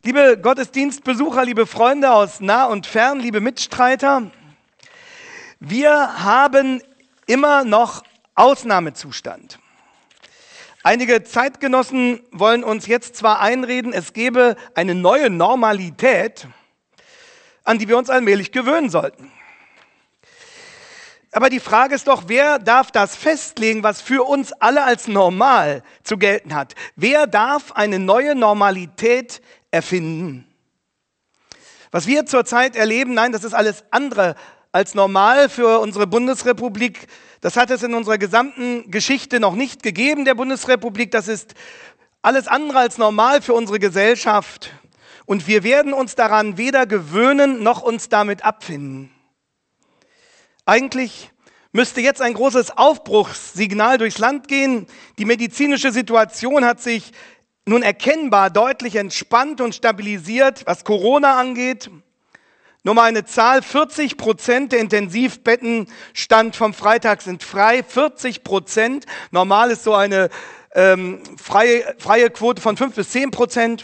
Liebe Gottesdienstbesucher, liebe Freunde aus nah und fern, liebe Mitstreiter, wir haben immer noch Ausnahmezustand. Einige Zeitgenossen wollen uns jetzt zwar einreden, es gebe eine neue Normalität, an die wir uns allmählich gewöhnen sollten. Aber die Frage ist doch, wer darf das festlegen, was für uns alle als normal zu gelten hat? Wer darf eine neue Normalität erfinden? Was wir zurzeit erleben, nein, das ist alles andere als normal für unsere Bundesrepublik. Das hat es in unserer gesamten Geschichte noch nicht gegeben, der Bundesrepublik. Das ist alles andere als normal für unsere Gesellschaft. Und wir werden uns daran weder gewöhnen, noch uns damit abfinden. Eigentlich müsste jetzt ein großes Aufbruchssignal durchs Land gehen. Die medizinische Situation hat sich nun erkennbar deutlich entspannt und stabilisiert, was Corona angeht. Nur mal eine Zahl, 40% der Intensivbetten Stand vom Freitag sind frei, 40%. Normal ist so eine freie Quote von 5-10%.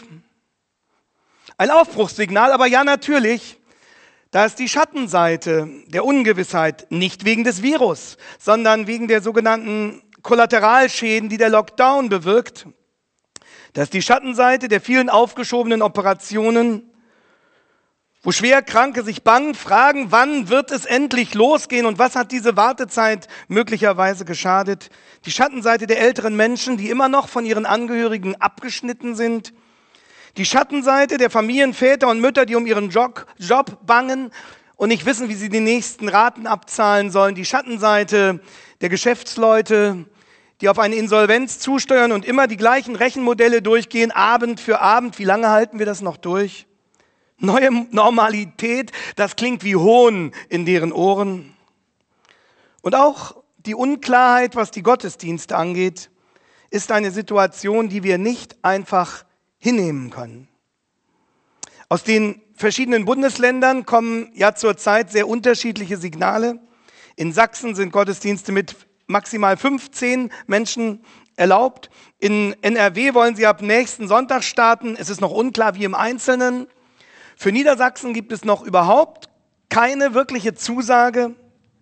Ein Aufbruchssignal, aber ja natürlich, da ist die Schattenseite der Ungewissheit, nicht wegen des Virus, sondern wegen der sogenannten Kollateralschäden, die der Lockdown bewirkt. Das ist die Schattenseite der vielen aufgeschobenen Operationen, wo Schwerkranke sich bang fragen, wann wird es endlich losgehen und was hat diese Wartezeit möglicherweise geschadet. Die Schattenseite der älteren Menschen, die immer noch von ihren Angehörigen abgeschnitten sind. Die Schattenseite der Familienväter und Mütter, die um ihren Job bangen und nicht wissen, wie sie die nächsten Raten abzahlen sollen. Die Schattenseite der Geschäftsleute, die auf eine Insolvenz zusteuern und immer die gleichen Rechenmodelle durchgehen, Abend für Abend. Wie lange halten wir das noch durch? Neue Normalität, das klingt wie Hohn in deren Ohren. Und auch die Unklarheit, was die Gottesdienste angeht, ist eine Situation, die wir nicht einfach hinnehmen können. Aus den verschiedenen Bundesländern kommen ja zurzeit sehr unterschiedliche Signale. In Sachsen sind Gottesdienste mit maximal 15 Menschen erlaubt. In NRW wollen sie ab nächsten Sonntag starten. Es ist noch unklar, wie im Einzelnen. Für Niedersachsen gibt es noch überhaupt keine wirkliche Zusage.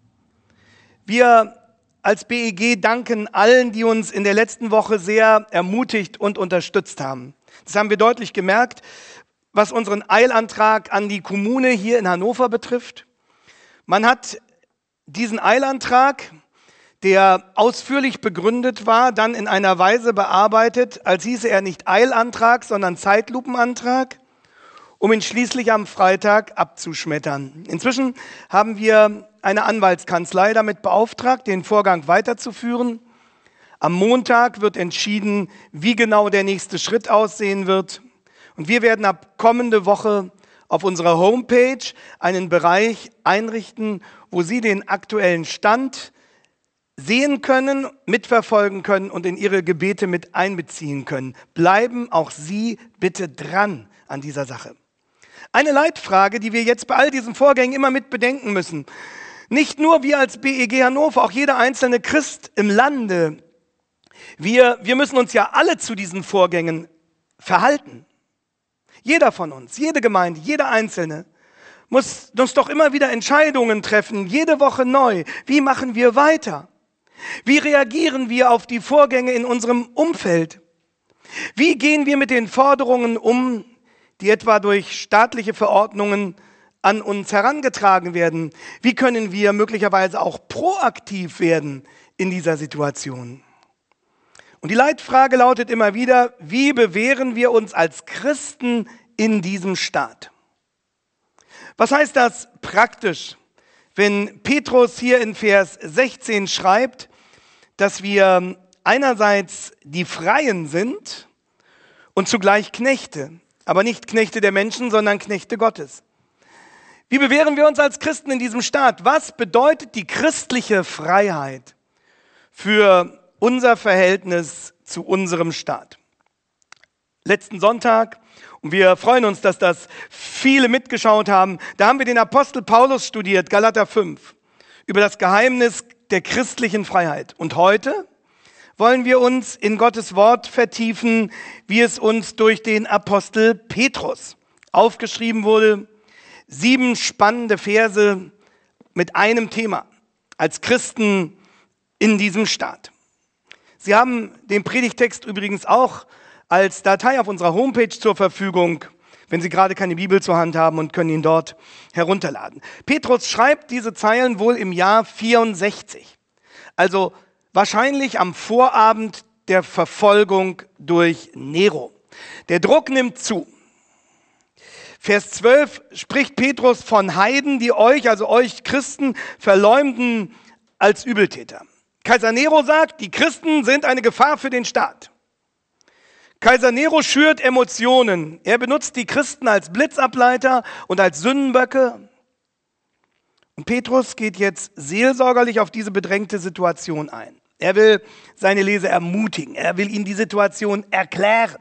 Wir als BEG danken allen, die uns in der letzten Woche sehr ermutigt und unterstützt haben. Das haben wir deutlich gemerkt, was unseren Eilantrag an die Kommune hier in Hannover betrifft. Man hat diesen Eilantrag, der ausführlich begründet war, dann in einer Weise bearbeitet, als hieße er nicht Eilantrag, sondern Zeitlupenantrag, um ihn schließlich am Freitag abzuschmettern. Inzwischen haben wir eine Anwaltskanzlei damit beauftragt, den Vorgang weiterzuführen. Am Montag wird entschieden, wie genau der nächste Schritt aussehen wird. Und wir werden ab kommende Woche auf unserer Homepage einen Bereich einrichten, wo Sie den aktuellen Stand sehen können, mitverfolgen können und in Ihre Gebete mit einbeziehen können. Bleiben auch Sie bitte dran an dieser Sache. Eine Leitfrage, die wir jetzt bei all diesen Vorgängen immer mit bedenken müssen. Nicht nur wir als BEG Hannover, auch jeder einzelne Christ im Lande. Wir müssen uns ja alle zu diesen Vorgängen verhalten. Jeder von uns, jede Gemeinde, jeder Einzelne muss uns doch immer wieder Entscheidungen treffen, jede Woche neu. Wie machen wir weiter? Wie reagieren wir auf die Vorgänge in unserem Umfeld? Wie gehen wir mit den Forderungen um, die etwa durch staatliche Verordnungen an uns herangetragen werden? Wie können wir möglicherweise auch proaktiv werden in dieser Situation? Und die Leitfrage lautet immer wieder, wie bewähren wir uns als Christen in diesem Staat? Was heißt das praktisch, wenn Petrus hier in Vers 16 schreibt, dass wir einerseits die Freien sind und zugleich Knechte, aber nicht Knechte der Menschen, sondern Knechte Gottes? Wie bewähren wir uns als Christen in diesem Staat? Was bedeutet die christliche Freiheit für unser Verhältnis zu unserem Staat? Letzten Sonntag, und wir freuen uns, dass das viele mitgeschaut haben, da haben wir den Apostel Paulus studiert, Galater 5, über das Geheimnis der christlichen Freiheit. Und heute wollen wir uns in Gottes Wort vertiefen, wie es uns durch den Apostel Petrus aufgeschrieben wurde. 7 spannende Verse mit einem Thema als Christen in diesem Staat. Sie haben den Predigtext übrigens auch als Datei auf unserer Homepage zur Verfügung, wenn Sie gerade keine Bibel zur Hand haben, und können ihn dort herunterladen. Petrus schreibt diese Zeilen wohl im Jahr 64, also wahrscheinlich am Vorabend der Verfolgung durch Nero. Der Druck nimmt zu. Vers 12 spricht Petrus von Heiden, die euch, also euch Christen, verleumden als Übeltäter. Kaiser Nero sagt, die Christen sind eine Gefahr für den Staat. Kaiser Nero schürt Emotionen. Er benutzt die Christen als Blitzableiter und als Sündenböcke. Und Petrus geht jetzt seelsorgerlich auf diese bedrängte Situation ein. Er will seine Leser ermutigen. Er will ihnen die Situation erklären.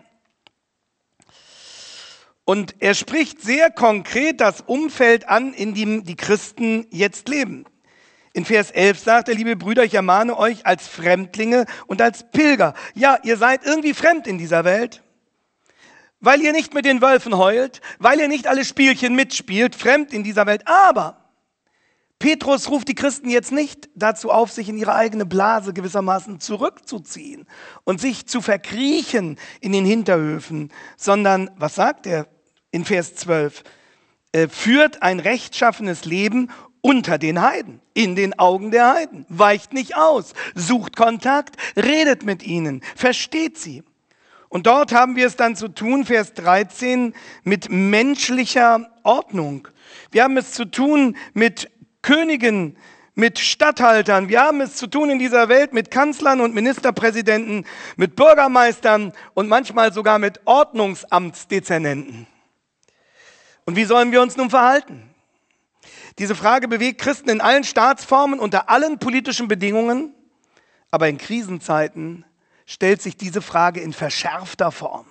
Und er spricht sehr konkret das Umfeld an, in dem die Christen jetzt leben. In Vers 11 sagt er, liebe Brüder, ich ermahne euch als Fremdlinge und als Pilger. Ja, ihr seid irgendwie fremd in dieser Welt, weil ihr nicht mit den Wölfen heult, weil ihr nicht alle Spielchen mitspielt, fremd in dieser Welt. Aber Petrus ruft die Christen jetzt nicht dazu auf, sich in ihre eigene Blase gewissermaßen zurückzuziehen und sich zu verkriechen in den Hinterhöfen, sondern, was sagt er in Vers 12? Führt ein rechtschaffenes Leben unter den Heiden, in den Augen der Heiden, weicht nicht aus, sucht Kontakt, redet mit ihnen, versteht sie. Und dort haben wir es dann zu tun, Vers 13, mit menschlicher Ordnung. Wir haben es zu tun mit Königen, mit Statthaltern. Wir haben es zu tun in dieser Welt mit Kanzlern und Ministerpräsidenten, mit Bürgermeistern und manchmal sogar mit Ordnungsamtsdezernenten. Und wie sollen wir uns nun verhalten? Diese Frage bewegt Christen in allen Staatsformen, unter allen politischen Bedingungen. Aber in Krisenzeiten stellt sich diese Frage in verschärfter Form.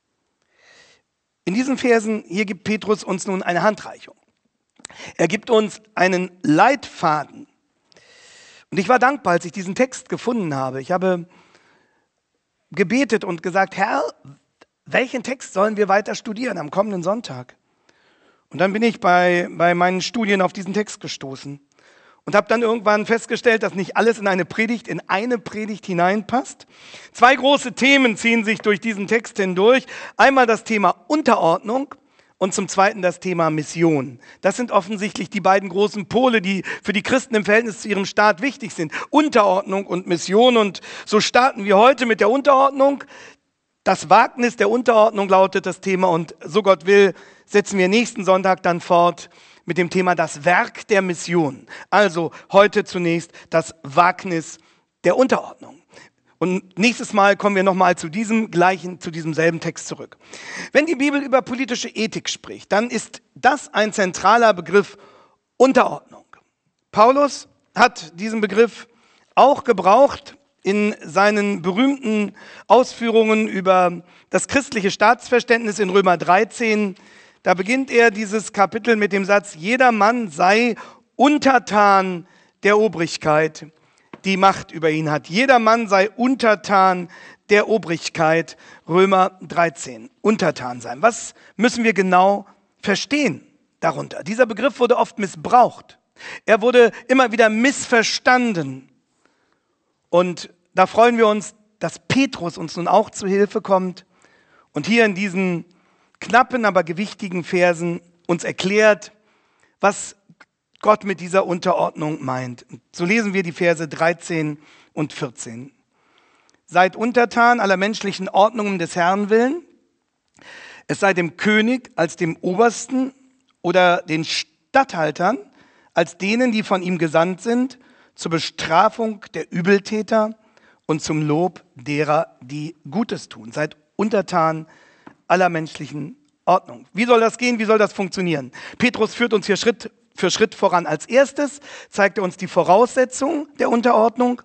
In diesen Versen hier gibt Petrus uns nun eine Handreichung. Er gibt uns einen Leitfaden. Und ich war dankbar, als ich diesen Text gefunden habe. Ich habe gebetet und gesagt, Herr, welchen Text sollen wir weiter studieren am kommenden Sonntag? Und dann bin ich bei meinen Studien auf diesen Text gestoßen und habe dann irgendwann festgestellt, dass nicht alles in eine Predigt hineinpasst. 2 große Themen ziehen sich durch diesen Text hindurch. Einmal das Thema Unterordnung und zum Zweiten das Thema Mission. Das sind offensichtlich die beiden großen Pole, die für die Christen im Verhältnis zu ihrem Staat wichtig sind. Unterordnung und Mission. Und so starten wir heute mit der Unterordnung. Das Wagnis der Unterordnung lautet das Thema, und so Gott will, setzen wir nächsten Sonntag dann fort mit dem Thema das Werk der Mission. Also heute zunächst das Wagnis der Unterordnung. Und nächstes Mal kommen wir nochmal zu diesem selben Text zurück. Wenn die Bibel über politische Ethik spricht, dann ist das ein zentraler Begriff, Unterordnung. Paulus hat diesen Begriff auch gebraucht in seinen berühmten Ausführungen über das christliche Staatsverständnis in Römer 13. Da beginnt er dieses Kapitel mit dem Satz, jeder Mann sei untertan der Obrigkeit, die Macht über ihn hat. Jeder Mann sei untertan der Obrigkeit, Römer 13. Untertan sein. Was müssen wir genau verstehen darunter? Dieser Begriff wurde oft missbraucht. Er wurde immer wieder missverstanden. Und da freuen wir uns, dass Petrus uns nun auch zu Hilfe kommt und hier in diesen knappen, aber gewichtigen Versen uns erklärt, was Gott mit dieser Unterordnung meint. So lesen wir die Verse 13 und 14. Seid untertan aller menschlichen Ordnungen des Herrn willen, es sei dem König als dem Obersten oder den Statthaltern als denen, die von ihm gesandt sind, zur Bestrafung der Übeltäter und zum Lob derer, die Gutes tun. Seid untertan aller menschlichen Ordnung. Wie soll das gehen? Wie soll das funktionieren? Petrus führt uns hier Schritt für Schritt voran. Als erstes zeigt er uns die Voraussetzung der Unterordnung.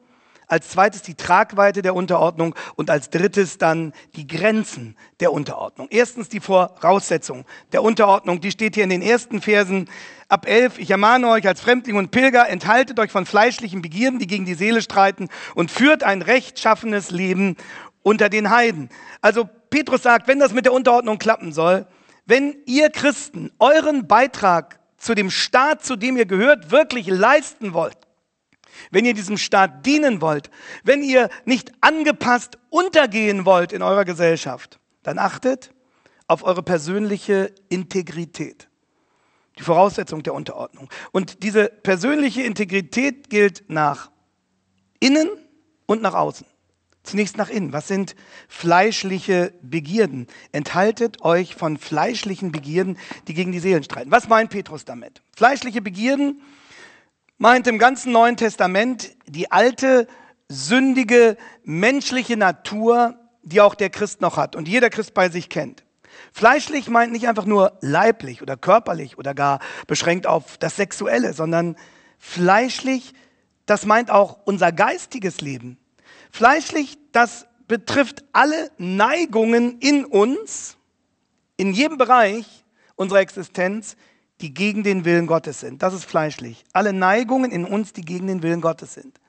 als zweites die Tragweite der Unterordnung und als drittes dann die Grenzen der Unterordnung. Erstens die Voraussetzung der Unterordnung, die steht hier in den ersten Versen ab 11. Ich ermahne euch als Fremdling und Pilger, enthaltet euch von fleischlichen Begierden, die gegen die Seele streiten, und führt ein rechtschaffenes Leben unter den Heiden. Also Petrus sagt, wenn das mit der Unterordnung klappen soll, wenn ihr Christen euren Beitrag zu dem Staat, zu dem ihr gehört, wirklich leisten wollt, wenn ihr diesem Staat dienen wollt, wenn ihr nicht angepasst untergehen wollt in eurer Gesellschaft, dann achtet auf eure persönliche Integrität. Die Voraussetzung der Unterordnung. Und diese persönliche Integrität gilt nach innen und nach außen. Zunächst nach innen. Was sind fleischliche Begierden? Enthaltet euch von fleischlichen Begierden, die gegen die Seelen streiten. Was meint Petrus damit? Fleischliche Begierden meint im ganzen Neuen Testament die alte, sündige, menschliche Natur, die auch der Christ noch hat und jeder Christ bei sich kennt. Fleischlich meint nicht einfach nur leiblich oder körperlich oder gar beschränkt auf das Sexuelle, sondern fleischlich, das meint auch unser geistiges Leben. Fleischlich, das betrifft alle Neigungen in uns, in jedem Bereich unserer Existenz, die gegen den Willen Gottes sind. Das ist fleischlich. Alle Neigungen in uns, die gegen den Willen Gottes sind.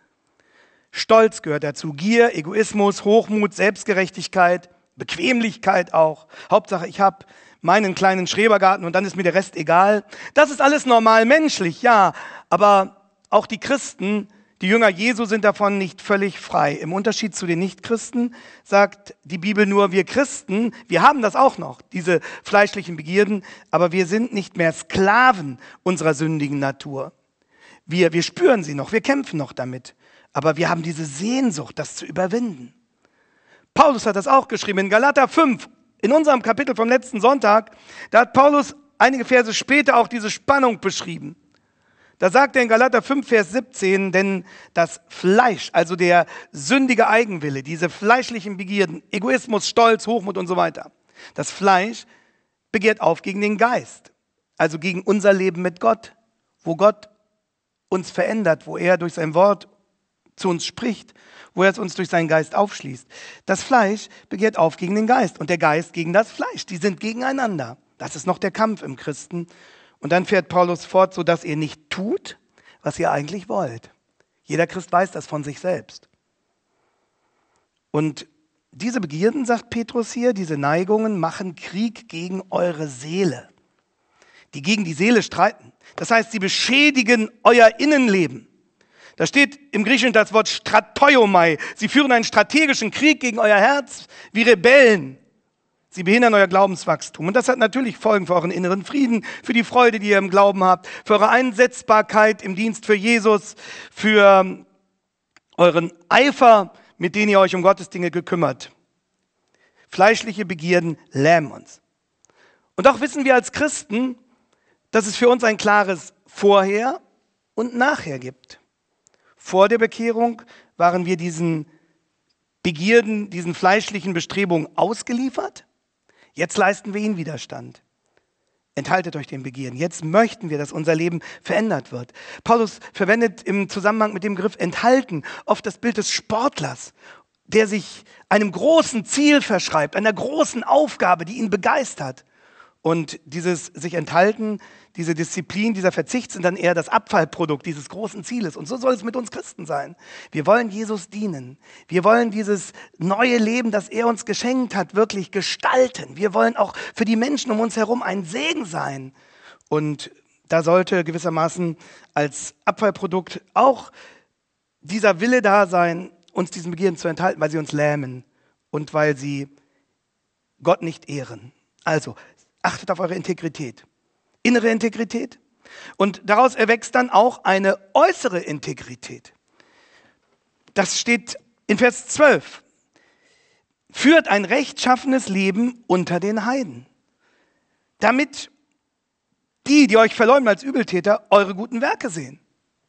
Stolz gehört dazu, Gier, Egoismus, Hochmut, Selbstgerechtigkeit, Bequemlichkeit auch. Hauptsache, ich habe meinen kleinen Schrebergarten und dann ist mir der Rest egal. Das ist alles normal menschlich, ja, aber auch die Christen, die Jünger Jesu, sind davon nicht völlig frei. Im Unterschied zu den Nichtchristen sagt die Bibel nur, wir Christen, wir haben das auch noch, diese fleischlichen Begierden, aber wir sind nicht mehr Sklaven unserer sündigen Natur. Wir spüren sie noch, wir kämpfen noch damit, aber wir haben diese Sehnsucht, das zu überwinden. Paulus hat das auch geschrieben in Galater 5, in unserem Kapitel vom letzten Sonntag, da hat Paulus einige Verse später auch diese Spannung beschrieben. Da sagt er in Galater 5, Vers 17, denn das Fleisch, also der sündige Eigenwille, diese fleischlichen Begierden, Egoismus, Stolz, Hochmut und so weiter, das Fleisch begehrt auf gegen den Geist, also gegen unser Leben mit Gott, wo Gott uns verändert, wo er durch sein Wort zu uns spricht, wo er es uns durch seinen Geist aufschließt. Das Fleisch begehrt auf gegen den Geist und der Geist gegen das Fleisch. Die sind gegeneinander. Das ist noch der Kampf im Christen. Und dann fährt Paulus fort, so dass ihr nicht tut, was ihr eigentlich wollt. Jeder Christ weiß das von sich selbst. Und diese Begierden, sagt Petrus hier, diese Neigungen machen Krieg gegen eure Seele, die gegen die Seele streiten. Das heißt, sie beschädigen euer Innenleben. Da steht im Griechischen das Wort Stratoiomai. Sie führen einen strategischen Krieg gegen euer Herz wie Rebellen. Sie behindern euer Glaubenswachstum. Und das hat natürlich Folgen für euren inneren Frieden, für die Freude, die ihr im Glauben habt, für eure Einsetzbarkeit im Dienst für Jesus, für euren Eifer, mit dem ihr euch um Gottes Dinge gekümmert. Fleischliche Begierden lähmen uns. Und auch wissen wir als Christen, dass es für uns ein klares Vorher und Nachher gibt. Vor der Bekehrung waren wir diesen Begierden, diesen fleischlichen Bestrebungen ausgeliefert. Jetzt leisten wir ihnen Widerstand. Enthaltet euch den Begierden. Jetzt möchten wir, dass unser Leben verändert wird. Paulus verwendet im Zusammenhang mit dem Begriff enthalten oft das Bild des Sportlers, der sich einem großen Ziel verschreibt, einer großen Aufgabe, die ihn begeistert. Und dieses sich enthalten, diese Disziplin, dieser Verzicht sind dann eher das Abfallprodukt dieses großen Zieles. Und so soll es mit uns Christen sein. Wir wollen Jesus dienen. Wir wollen dieses neue Leben, das er uns geschenkt hat, wirklich gestalten. Wir wollen auch für die Menschen um uns herum ein Segen sein. Und da sollte gewissermaßen als Abfallprodukt auch dieser Wille da sein, uns diesen Begierden zu enthalten, weil sie uns lähmen und weil sie Gott nicht ehren. Also, achtet auf eure Integrität, innere Integrität. Und daraus erwächst dann auch eine äußere Integrität. Das steht in Vers 12. Führt ein rechtschaffenes Leben unter den Heiden, damit die euch verleumden als Übeltäter, eure guten Werke sehen.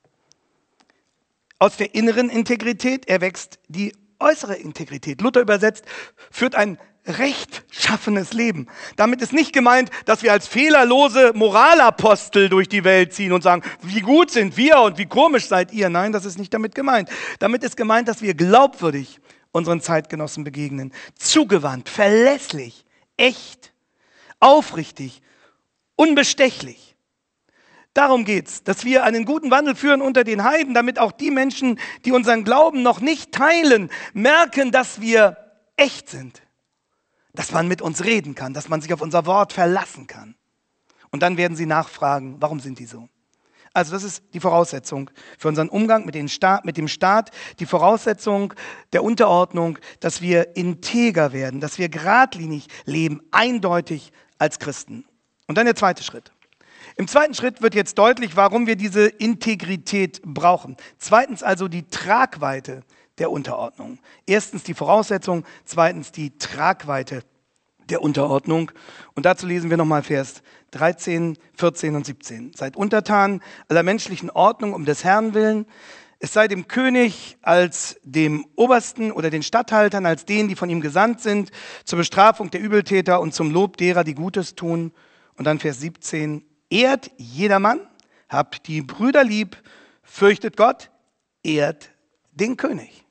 Aus der inneren Integrität erwächst die äußere Integrität. Luther übersetzt, führt ein rechtschaffenes Leben. Damit ist nicht gemeint, dass wir als fehlerlose Moralapostel durch die Welt ziehen und sagen, wie gut sind wir und wie komisch seid ihr. Nein, das ist nicht damit gemeint. Damit ist gemeint, dass wir glaubwürdig unseren Zeitgenossen begegnen. Zugewandt, verlässlich, echt, aufrichtig, unbestechlich. Darum geht's, dass wir einen guten Wandel führen unter den Heiden, damit auch die Menschen, die unseren Glauben noch nicht teilen, merken, dass wir echt sind. Dass man mit uns reden kann, dass man sich auf unser Wort verlassen kann. Und dann werden sie nachfragen, warum sind die so? Also das ist die Voraussetzung für unseren Umgang mit dem Staat, die Voraussetzung der Unterordnung, dass wir integer werden, dass wir geradlinig leben, eindeutig als Christen. Und dann der zweite Schritt. Im zweiten Schritt wird jetzt deutlich, warum wir diese Integrität brauchen. Zweitens also die Tragweite der Unterordnung. Erstens die Voraussetzung, zweitens die Tragweite der Unterordnung. Und dazu lesen wir nochmal Vers 13, 14 und 17. Seid untertan aller menschlichen Ordnung um des Herrn willen. Es sei dem König als dem Obersten oder den Statthaltern als denen, die von ihm gesandt sind, zur Bestrafung der Übeltäter und zum Lob derer, die Gutes tun. Und dann Vers 17. Ehrt jedermann, habt die Brüder lieb, fürchtet Gott, ehrt den König.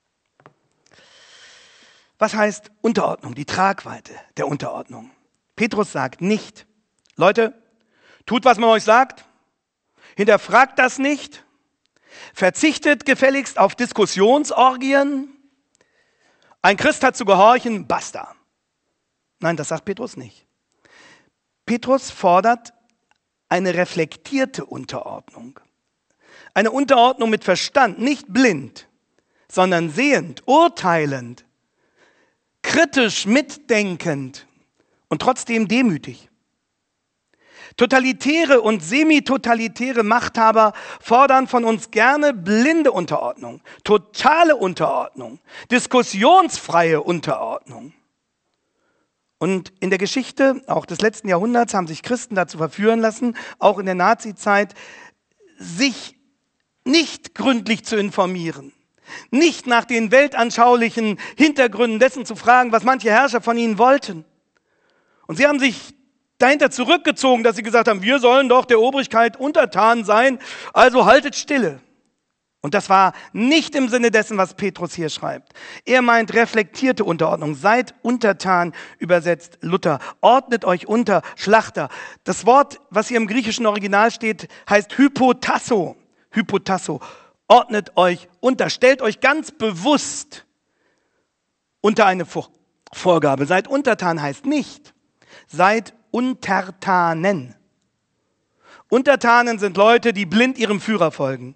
Was heißt Unterordnung, die Tragweite der Unterordnung? Petrus sagt nicht, Leute, tut, was man euch sagt, hinterfragt das nicht, verzichtet gefälligst auf Diskussionsorgien, ein Christ hat zu gehorchen, basta. Nein, das sagt Petrus nicht. Petrus fordert eine reflektierte Unterordnung. Eine Unterordnung mit Verstand, nicht blind, sondern sehend, urteilend, kritisch mitdenkend und trotzdem demütig. Totalitäre und semitotalitäre Machthaber fordern von uns gerne blinde Unterordnung, totale Unterordnung, diskussionsfreie Unterordnung. Und in der Geschichte, auch des letzten Jahrhunderts, haben sich Christen dazu verführen lassen, auch in der Nazizeit, sich nicht gründlich zu informieren. Nicht nach den weltanschaulichen Hintergründen dessen zu fragen, was manche Herrscher von ihnen wollten. Und sie haben sich dahinter zurückgezogen, dass sie gesagt haben, wir sollen doch der Obrigkeit untertan sein, also haltet Stille. Und das war nicht im Sinne dessen, was Petrus hier schreibt. Er meint reflektierte Unterordnung. Seid untertan, übersetzt Luther. Ordnet euch unter, Schlachter. Das Wort, was hier im griechischen Original steht, heißt Hypotasso. Hypotasso. Ordnet euch unter, stellt euch ganz bewusst unter eine Vorgabe. Seid untertan heißt nicht, seid Untertanen. Untertanen sind Leute, die blind ihrem Führer folgen.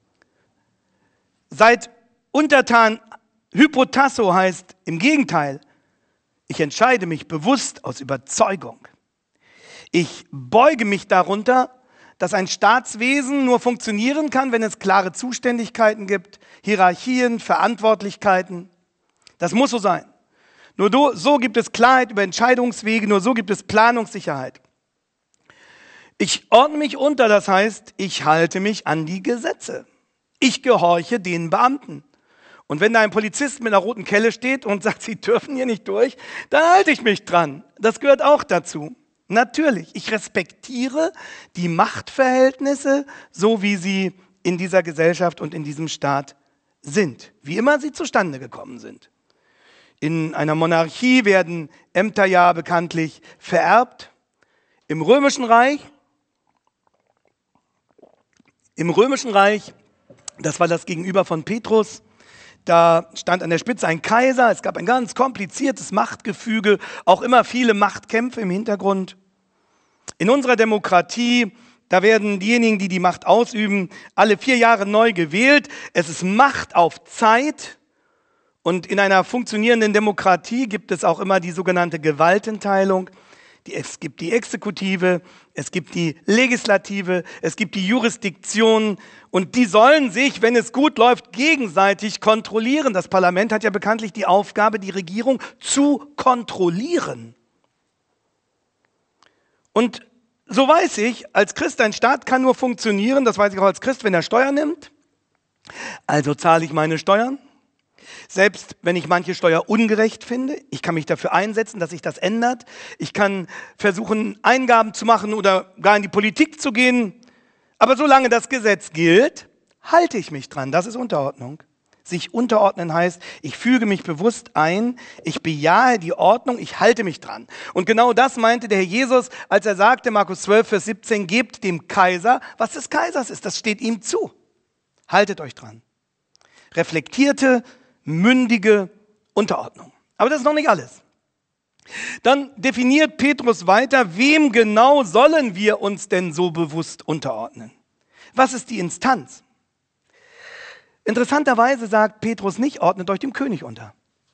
Seid untertan, Hypotasso heißt im Gegenteil, ich entscheide mich bewusst aus Überzeugung. Ich beuge mich darunter, dass ein Staatswesen nur funktionieren kann, wenn es klare Zuständigkeiten gibt, Hierarchien, Verantwortlichkeiten. Das muss so sein. Nur so gibt es Klarheit über Entscheidungswege, nur so gibt es Planungssicherheit. Ich ordne mich unter, das heißt, ich halte mich an die Gesetze. Ich gehorche den Beamten. Und wenn da ein Polizist mit einer roten Kelle steht und sagt, sie dürfen hier nicht durch, dann halte ich mich dran. Das gehört auch dazu. Natürlich, ich respektiere die Machtverhältnisse, so wie sie in dieser Gesellschaft und in diesem Staat sind, wie immer sie zustande gekommen sind. In einer Monarchie werden Ämter ja bekanntlich vererbt. Im Römischen Reich, das war das Gegenüber von Petrus, da stand an der Spitze ein Kaiser, es gab ein ganz kompliziertes Machtgefüge, auch immer viele Machtkämpfe im Hintergrund. In unserer Demokratie, da werden diejenigen, die die Macht ausüben, alle 4 Jahre neu gewählt. Es ist Macht auf Zeit. Und in einer funktionierenden Demokratie gibt es auch immer die sogenannte Gewaltenteilung. Es gibt die Exekutive, es gibt die Legislative, es gibt die Jurisdiktion und die sollen sich, wenn es gut läuft, gegenseitig kontrollieren. Das Parlament hat ja bekanntlich die Aufgabe, die Regierung zu kontrollieren. Und so weiß ich, als Christ, ein Staat kann nur funktionieren, das weiß ich auch als Christ, wenn er Steuern nimmt. Also zahle ich meine Steuern. Selbst wenn ich manche Steuer ungerecht finde, ich kann mich dafür einsetzen, dass sich das ändert. Ich kann versuchen, Eingaben zu machen oder gar in die Politik zu gehen. Aber solange das Gesetz gilt, halte ich mich dran. Das ist Unterordnung. Sich unterordnen heißt, ich füge mich bewusst ein, ich bejahe die Ordnung, ich halte mich dran. Und genau das meinte der Herr Jesus, als er sagte, Markus 12, Vers 17, gebt dem Kaiser, was des Kaisers ist. Das steht ihm zu. Haltet euch dran. Reflektierte, mündige Unterordnung. Aber das ist noch nicht alles. Dann definiert Petrus weiter, wem genau sollen wir uns denn so bewusst unterordnen? Was ist die Instanz? Interessanterweise sagt Petrus nicht, ordnet euch dem König unter.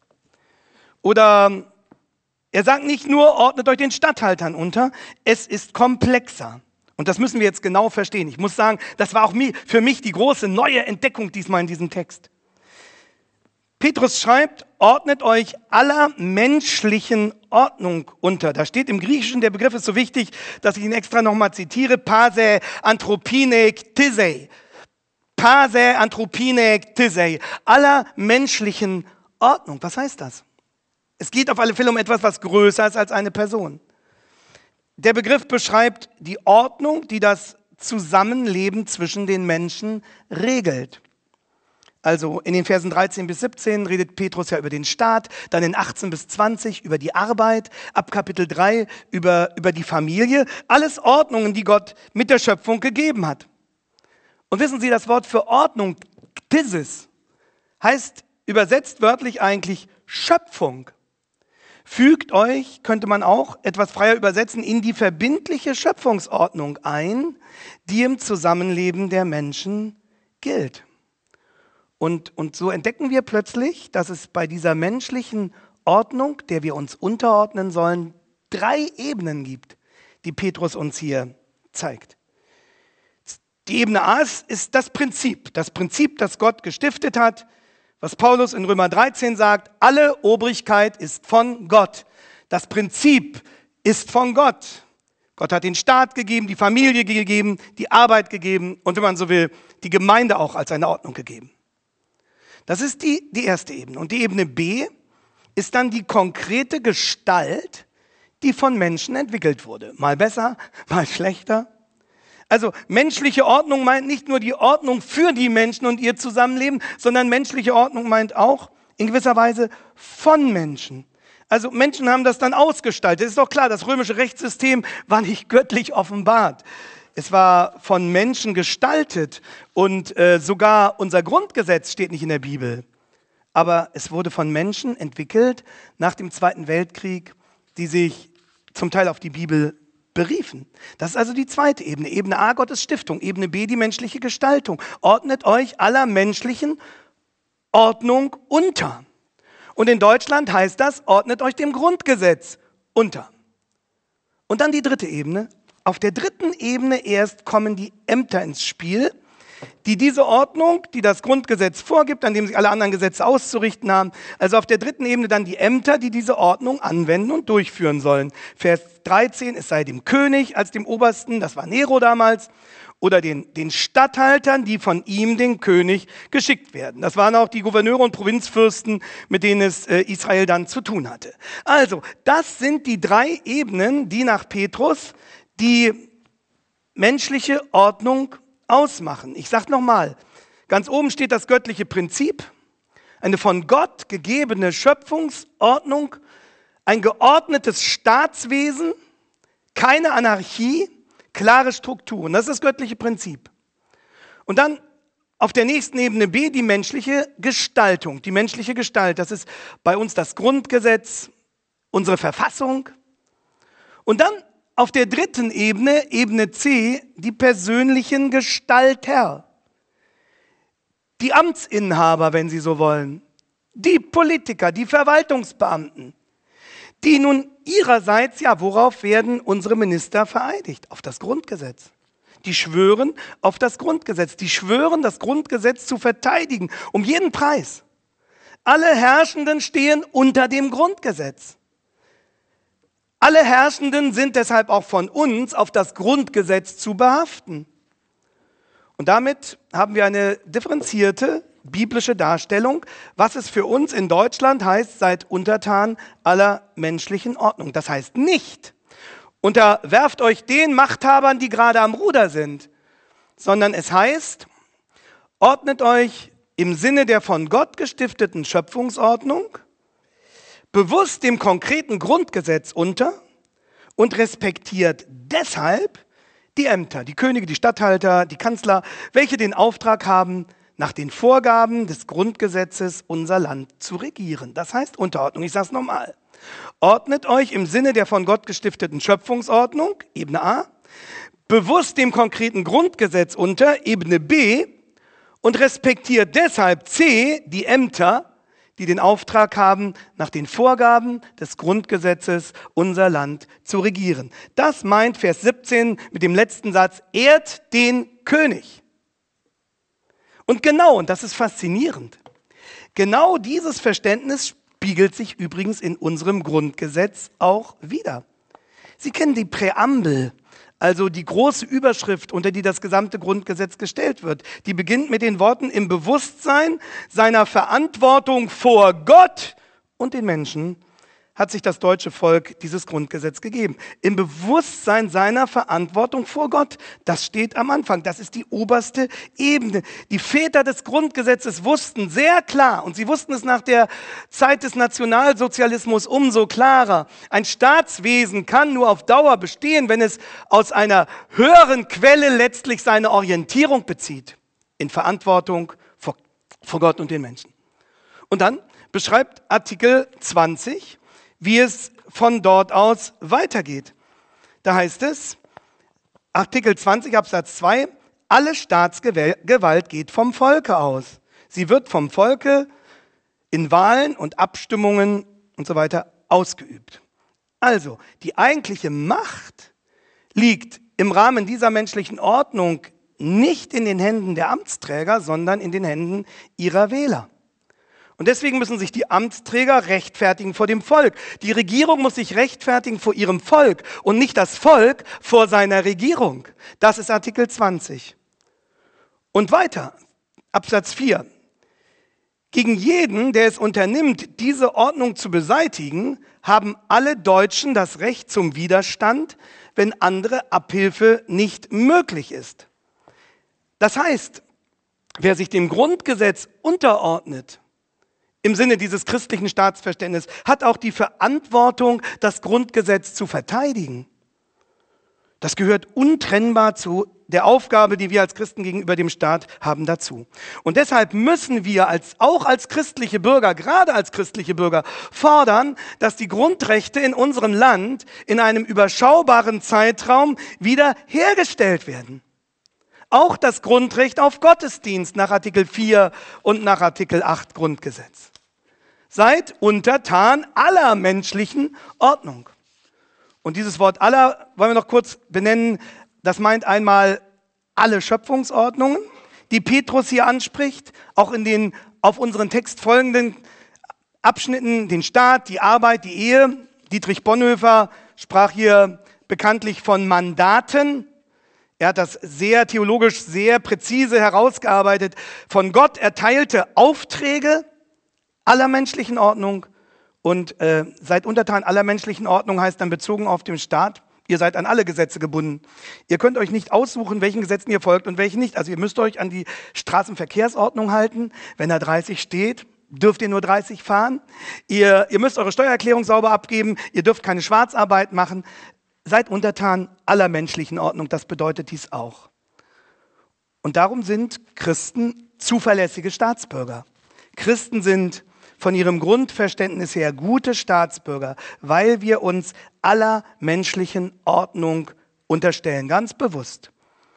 Oder er sagt nicht nur, ordnet euch den Statthaltern unter, es ist komplexer. Und das müssen wir jetzt genau verstehen. Ich muss sagen, das war auch für mich die große neue Entdeckung diesmal in diesem Text. Petrus schreibt, ordnet euch aller menschlichen Ordnung unter. Da steht im Griechischen, der Begriff ist so wichtig, dass ich ihn extra nochmal zitiere, Pase anthropinek tisei. Pase anthropinek tisei. Aller menschlichen Ordnung. Was heißt das? Es geht auf alle Fälle um etwas, was größer ist als eine Person. Der Begriff beschreibt die Ordnung, die das Zusammenleben zwischen den Menschen regelt. Also in den Versen 13 bis 17 redet Petrus ja über den Staat, dann in 18 bis 20 über die Arbeit, ab Kapitel 3 über die Familie. Alles Ordnungen, die Gott mit der Schöpfung gegeben hat. Und wissen Sie, das Wort für Ordnung, Ktisis, heißt übersetzt wörtlich eigentlich Schöpfung. Fügt euch, könnte man auch etwas freier übersetzen, in die verbindliche Schöpfungsordnung ein, die im Zusammenleben der Menschen gilt. Und so entdecken wir plötzlich, dass es bei dieser menschlichen Ordnung, der wir uns unterordnen sollen, 3 Ebenen gibt, die Petrus uns hier zeigt. Die Ebene A ist das Prinzip, das Gott gestiftet hat, was Paulus in Römer 13 sagt, alle Obrigkeit ist von Gott. Das Prinzip ist von Gott. Gott hat den Staat gegeben, die Familie gegeben, die Arbeit gegeben und wenn man so will, die Gemeinde auch als eine Ordnung gegeben. Das ist die erste Ebene. Und die Ebene B ist dann die konkrete Gestalt, die von Menschen entwickelt wurde. Mal besser, mal schlechter. Also menschliche Ordnung meint nicht nur die Ordnung für die Menschen und ihr Zusammenleben, sondern menschliche Ordnung meint auch in gewisser Weise von Menschen. Also Menschen haben das dann ausgestaltet. Es ist doch klar, das römische Rechtssystem war nicht göttlich offenbart. Es war von Menschen gestaltet und sogar unser Grundgesetz steht nicht in der Bibel. Aber es wurde von Menschen entwickelt nach dem Zweiten Weltkrieg, die sich zum Teil auf die Bibel beriefen. Das ist also die zweite Ebene. Ebene A, Gottes Stiftung. Ebene B, die menschliche Gestaltung. Ordnet euch aller menschlichen Ordnung unter. Und in Deutschland heißt das, ordnet euch dem Grundgesetz unter. Und dann die dritte Ebene. Auf der dritten Ebene erst kommen die Ämter ins Spiel, die diese Ordnung, die das Grundgesetz vorgibt, an dem sich alle anderen Gesetze auszurichten haben, also auf der dritten Ebene dann die Ämter, die diese Ordnung anwenden und durchführen sollen. Vers 13, es sei dem König als dem Obersten, das war Nero damals, oder den Statthaltern, die von ihm, den König, geschickt werden. Das waren auch die Gouverneure und Provinzfürsten, mit denen es Israel dann zu tun hatte. Also, das sind die 3 Ebenen, die nach Petrus die menschliche Ordnung ausmachen. Ich sage nochmal, ganz oben steht das göttliche Prinzip, eine von Gott gegebene Schöpfungsordnung, ein geordnetes Staatswesen, keine Anarchie, klare Strukturen. Das ist das göttliche Prinzip. Und dann auf der nächsten Ebene B die menschliche Gestaltung. Die menschliche Gestalt, das ist bei uns das Grundgesetz, unsere Verfassung. Und dann auf der dritten Ebene, Ebene C, die persönlichen Gestalter. Die Amtsinhaber, wenn Sie so wollen. Die Politiker, die Verwaltungsbeamten. Die nun ihrerseits, ja, worauf werden unsere Minister vereidigt? Auf das Grundgesetz. Die schwören auf das Grundgesetz. Die schwören, das Grundgesetz zu verteidigen, um jeden Preis. Alle Herrschenden stehen unter dem Grundgesetz. Alle Herrschenden sind deshalb auch von uns auf das Grundgesetz zu behaften. Und damit haben wir eine differenzierte biblische Darstellung, was es für uns in Deutschland heißt, seid untertan aller menschlichen Ordnung. Das heißt nicht, unterwerft euch den Machthabern, die gerade am Ruder sind, sondern es heißt, ordnet euch im Sinne der von Gott gestifteten Schöpfungsordnung bewusst dem konkreten Grundgesetz unter und respektiert deshalb die Ämter, die Könige, die Statthalter, die Kanzler, welche den Auftrag haben, nach den Vorgaben des Grundgesetzes unser Land zu regieren. Das heißt Unterordnung. Ich sage es nochmal. Ordnet euch im Sinne der von Gott gestifteten Schöpfungsordnung, Ebene A, bewusst dem konkreten Grundgesetz unter, Ebene B, und respektiert deshalb C, die Ämter, die den Auftrag haben, nach den Vorgaben des Grundgesetzes unser Land zu regieren. Das meint Vers 17 mit dem letzten Satz, ehrt den König. Und genau, und das ist faszinierend, genau dieses Verständnis spiegelt sich übrigens in unserem Grundgesetz auch wieder. Sie kennen die Präambel, also die große Überschrift, unter die das gesamte Grundgesetz gestellt wird. Die beginnt mit den Worten im Bewusstsein seiner Verantwortung vor Gott und den Menschen hat sich das deutsche Volk dieses Grundgesetz gegeben. Im Bewusstsein seiner Verantwortung vor Gott. Das steht am Anfang. Das ist die oberste Ebene. Die Väter des Grundgesetzes wussten sehr klar, und sie wussten es nach der Zeit des Nationalsozialismus umso klarer, ein Staatswesen kann nur auf Dauer bestehen, wenn es aus einer höheren Quelle letztlich seine Orientierung bezieht. In Verantwortung vor Gott und den Menschen. Und dann beschreibt Artikel 20, wie es von dort aus weitergeht. Da heißt es, Artikel 20 Absatz 2, alle Staatsgewalt geht vom Volke aus. Sie wird vom Volke in Wahlen und Abstimmungen und so weiter ausgeübt. Also, die eigentliche Macht liegt im Rahmen dieser menschlichen Ordnung nicht in den Händen der Amtsträger, sondern in den Händen ihrer Wähler. Und deswegen müssen sich die Amtsträger rechtfertigen vor dem Volk. Die Regierung muss sich rechtfertigen vor ihrem Volk und nicht das Volk vor seiner Regierung. Das ist Artikel 20. Und weiter, Absatz 4. Gegen jeden, der es unternimmt, diese Ordnung zu beseitigen, haben alle Deutschen das Recht zum Widerstand, wenn andere Abhilfe nicht möglich ist. Das heißt, wer sich dem Grundgesetz unterordnet, im Sinne dieses christlichen Staatsverständnisses, hat auch die Verantwortung, das Grundgesetz zu verteidigen. Das gehört untrennbar zu der Aufgabe, die wir als Christen gegenüber dem Staat haben, dazu. Und deshalb müssen wir auch als christliche Bürger, gerade als christliche Bürger, fordern, dass die Grundrechte in unserem Land in einem überschaubaren Zeitraum wieder hergestellt werden. Auch das Grundrecht auf Gottesdienst nach Artikel 4 und nach Artikel 8 Grundgesetz. Seid untertan aller menschlichen Ordnung. Und dieses Wort aller wollen wir noch kurz benennen. Das meint einmal alle Schöpfungsordnungen, die Petrus hier anspricht, auch in den auf unseren Text folgenden Abschnitten, den Staat, die Arbeit, die Ehe. Dietrich Bonhoeffer sprach hier bekanntlich von Mandaten. Er hat das sehr theologisch, sehr präzise herausgearbeitet. Von Gott erteilte Aufträge aller menschlichen Ordnung und seid untertan aller menschlichen Ordnung heißt dann bezogen auf den Staat. Ihr seid an alle Gesetze gebunden. Ihr könnt euch nicht aussuchen, welchen Gesetzen ihr folgt und welchen nicht. Also ihr müsst euch an die Straßenverkehrsordnung halten. Wenn da 30 steht, dürft ihr nur 30 fahren. Ihr müsst eure Steuererklärung sauber abgeben. Ihr dürft keine Schwarzarbeit machen. Seid untertan aller menschlichen Ordnung. Das bedeutet dies auch. Und darum sind Christen zuverlässige Staatsbürger. Christen sind von ihrem Grundverständnis her gute Staatsbürger, weil wir uns aller menschlichen Ordnung unterstellen, ganz bewusst.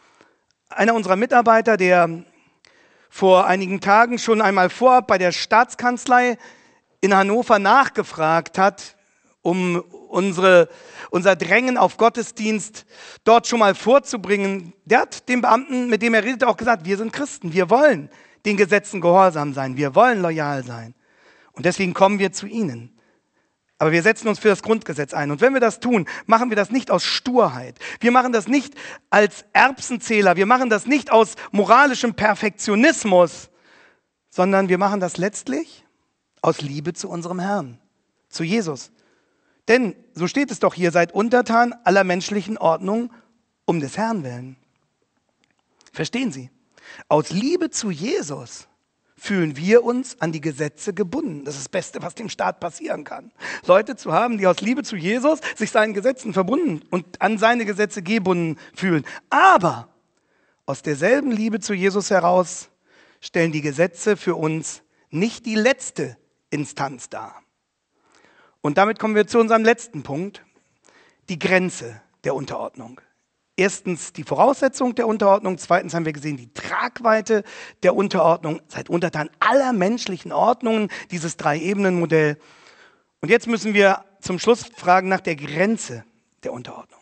Einer unserer Mitarbeiter, der vor einigen Tagen schon einmal vorab bei der Staatskanzlei in Hannover nachgefragt hat, um unser Drängen auf Gottesdienst dort schon mal vorzubringen, der hat dem Beamten, mit dem er redete, auch gesagt, wir sind Christen, wir wollen den Gesetzen gehorsam sein, wir wollen loyal sein. Und deswegen kommen wir zu Ihnen. Aber wir setzen uns für das Grundgesetz ein. Und wenn wir das tun, machen wir das nicht aus Sturheit. Wir machen das nicht als Erbsenzähler. Wir machen das nicht aus moralischem Perfektionismus, sondern wir machen das letztlich aus Liebe zu unserem Herrn, zu Jesus. Denn, so steht es doch hier, seid untertan aller menschlichen Ordnung um des Herrn willen. Verstehen Sie? Aus Liebe zu Jesus fühlen wir uns an die Gesetze gebunden. Das ist das Beste, was dem Staat passieren kann. Leute zu haben, die aus Liebe zu Jesus sich seinen Gesetzen verbunden und an seine Gesetze gebunden fühlen. Aber aus derselben Liebe zu Jesus heraus stellen die Gesetze für uns nicht die letzte Instanz dar. Und damit kommen wir zu unserem letzten Punkt, die Grenze der Unterordnung. Erstens die Voraussetzung der Unterordnung, zweitens haben wir gesehen die Tragweite der Unterordnung, seid untertan aller menschlichen Ordnungen, dieses Drei-Ebenen-Modell. Und jetzt müssen wir zum Schluss fragen nach der Grenze der Unterordnung.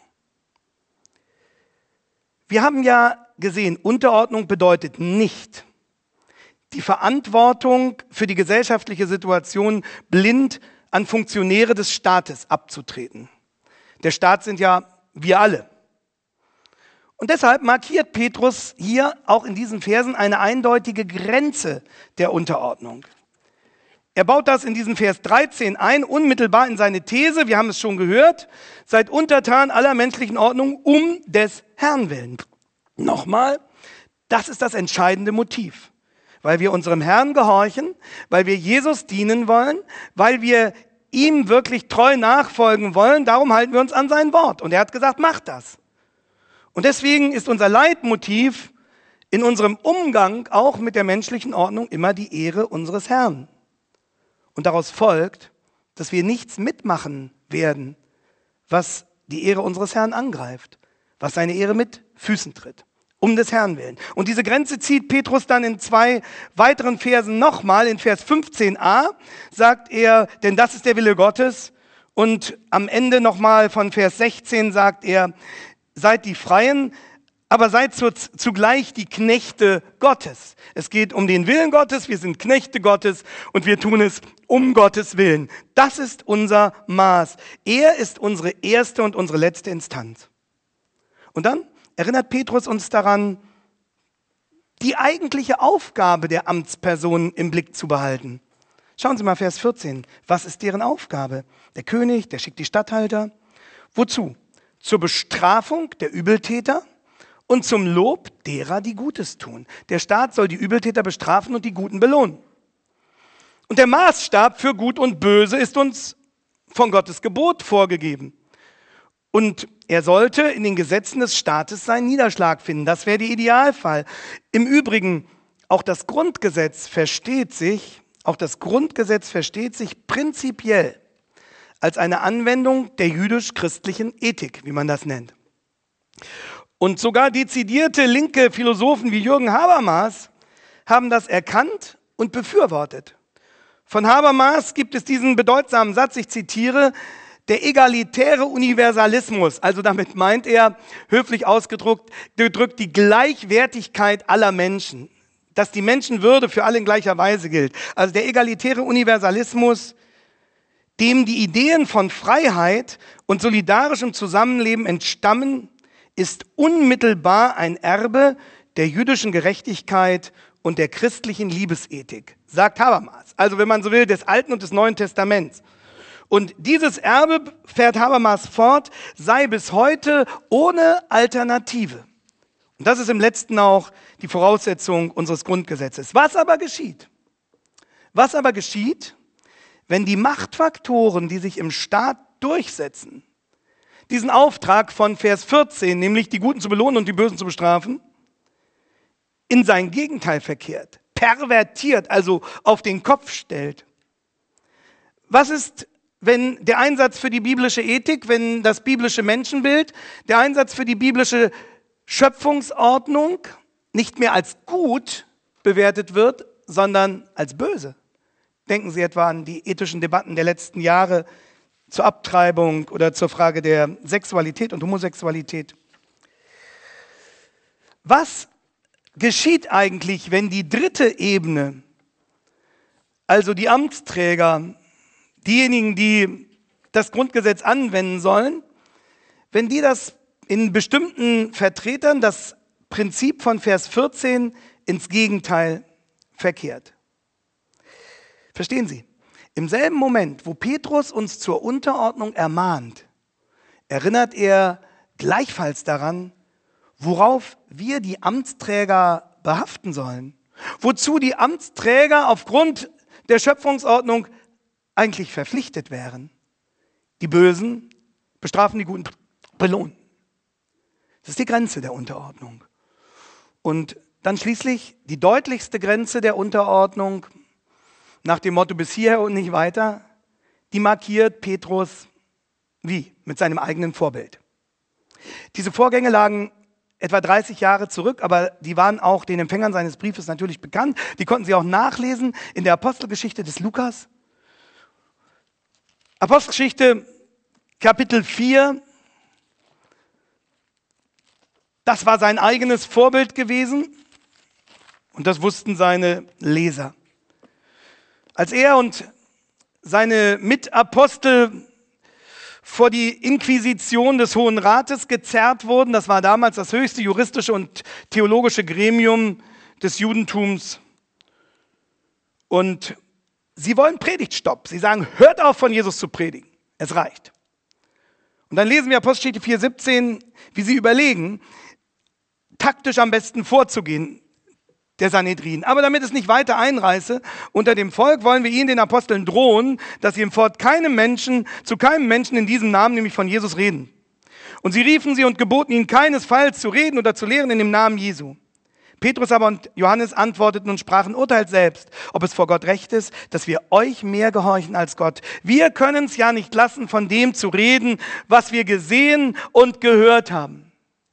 Wir haben ja gesehen, Unterordnung bedeutet nicht, die Verantwortung für die gesellschaftliche Situation blind an Funktionäre des Staates abzutreten. Der Staat sind ja wir alle. Und deshalb markiert Petrus hier auch in diesen Versen eine eindeutige Grenze der Unterordnung. Er baut das in diesem Vers 13 ein, unmittelbar in seine These, wir haben es schon gehört, seid untertan aller menschlichen Ordnung um des Herrn willen. Nochmal, das ist das entscheidende Motiv. Weil wir unserem Herrn gehorchen, weil wir Jesus dienen wollen, weil wir ihm wirklich treu nachfolgen wollen, darum halten wir uns an sein Wort. Und er hat gesagt, macht das. Und deswegen ist unser Leitmotiv in unserem Umgang auch mit der menschlichen Ordnung immer die Ehre unseres Herrn. Und daraus folgt, dass wir nichts mitmachen werden, was die Ehre unseres Herrn angreift, was seine Ehre mit Füßen tritt, um des Herrn willen. Und diese Grenze zieht Petrus dann in 2 weiteren Versen nochmal. In Vers 15a sagt er, denn das ist der Wille Gottes. Und am Ende nochmal von Vers 16 sagt er, seid die Freien, aber seid zugleich die Knechte Gottes. Es geht um den Willen Gottes, wir sind Knechte Gottes und wir tun es um Gottes Willen. Das ist unser Maß. Er ist unsere erste und unsere letzte Instanz. Und dann erinnert Petrus uns daran, die eigentliche Aufgabe der Amtspersonen im Blick zu behalten. Schauen Sie mal Vers 14. Was ist deren Aufgabe? Der König, der schickt die Statthalter. Wozu? Zur Bestrafung der Übeltäter und zum Lob derer, die Gutes tun. Der Staat soll die Übeltäter bestrafen und die Guten belohnen. Und der Maßstab für Gut und Böse ist uns von Gottes Gebot vorgegeben. Und er sollte in den Gesetzen des Staates seinen Niederschlag finden. Das wäre der Idealfall. Im Übrigen, auch das Grundgesetz versteht sich prinzipiell als eine Anwendung der jüdisch-christlichen Ethik, wie man das nennt. Und sogar dezidierte linke Philosophen wie Jürgen Habermas haben das erkannt und befürwortet. Von Habermas gibt es diesen bedeutsamen Satz, ich zitiere, der egalitäre Universalismus, also damit meint er, höflich ausgedrückt, die Gleichwertigkeit aller Menschen, dass die Menschenwürde für alle in gleicher Weise gilt. Also der egalitäre Universalismus, dem die Ideen von Freiheit und solidarischem Zusammenleben entstammen, ist unmittelbar ein Erbe der jüdischen Gerechtigkeit und der christlichen Liebesethik, sagt Habermas. Also wenn man so will, des Alten und des Neuen Testaments. Und dieses Erbe, fährt Habermas fort, sei bis heute ohne Alternative. Und das ist im Letzten auch die Voraussetzung unseres Grundgesetzes. Was aber geschieht? Wenn die Machtfaktoren, die sich im Staat durchsetzen, diesen Auftrag von Vers 14, nämlich die Guten zu belohnen und die Bösen zu bestrafen, in sein Gegenteil verkehrt, pervertiert, also auf den Kopf stellt. Was ist, wenn der Einsatz für die biblische Ethik, wenn das biblische Menschenbild, der Einsatz für die biblische Schöpfungsordnung nicht mehr als gut bewertet wird, sondern als böse? Denken Sie etwa an die ethischen Debatten der letzten Jahre zur Abtreibung oder zur Frage der Sexualität und Homosexualität. Was geschieht eigentlich, wenn die dritte Ebene, also die Amtsträger, diejenigen, die das Grundgesetz anwenden sollen, wenn die das in bestimmten Vertretern das Prinzip von Vers 14 ins Gegenteil verkehrt? Verstehen Sie? Im selben Moment, wo Petrus uns zur Unterordnung ermahnt, erinnert er gleichfalls daran, worauf wir die Amtsträger behaften sollen. Wozu die Amtsträger aufgrund der Schöpfungsordnung eigentlich verpflichtet wären. Die Bösen bestrafen, die Guten belohnen. Das ist die Grenze der Unterordnung. Und dann schließlich die deutlichste Grenze der Unterordnung, nach dem Motto bis hierher und nicht weiter, die markiert Petrus wie? Mit seinem eigenen Vorbild. Diese Vorgänge lagen etwa 30 Jahre zurück, aber die waren auch den Empfängern seines Briefes natürlich bekannt. Die konnten sie auch nachlesen in der Apostelgeschichte des Lukas. Apostelgeschichte Kapitel 4. Das war sein eigenes Vorbild gewesen und das wussten seine Leser. Als er und seine Mitapostel vor die Inquisition des Hohen Rates gezerrt wurden, das war damals das höchste juristische und theologische Gremium des Judentums, und sie wollen Predigtstopp. Sie sagen, hört auf, von Jesus zu predigen. Es reicht. Und dann lesen wir Apostelgeschichte 4,17, wie sie überlegen, taktisch am besten vorzugehen, der Sanhedrin. Aber damit es nicht weiter einreiße, unter dem Volk wollen wir ihnen, den Aposteln, drohen, dass sie im Fort zu keinem Menschen in diesem Namen, nämlich von Jesus, reden. Und sie riefen sie und geboten ihnen keinesfalls zu reden oder zu lehren in dem Namen Jesu. Petrus aber und Johannes antworteten und sprachen, urteilt selbst, ob es vor Gott recht ist, dass wir euch mehr gehorchen als Gott. Wir können es ja nicht lassen, von dem zu reden, was wir gesehen und gehört haben.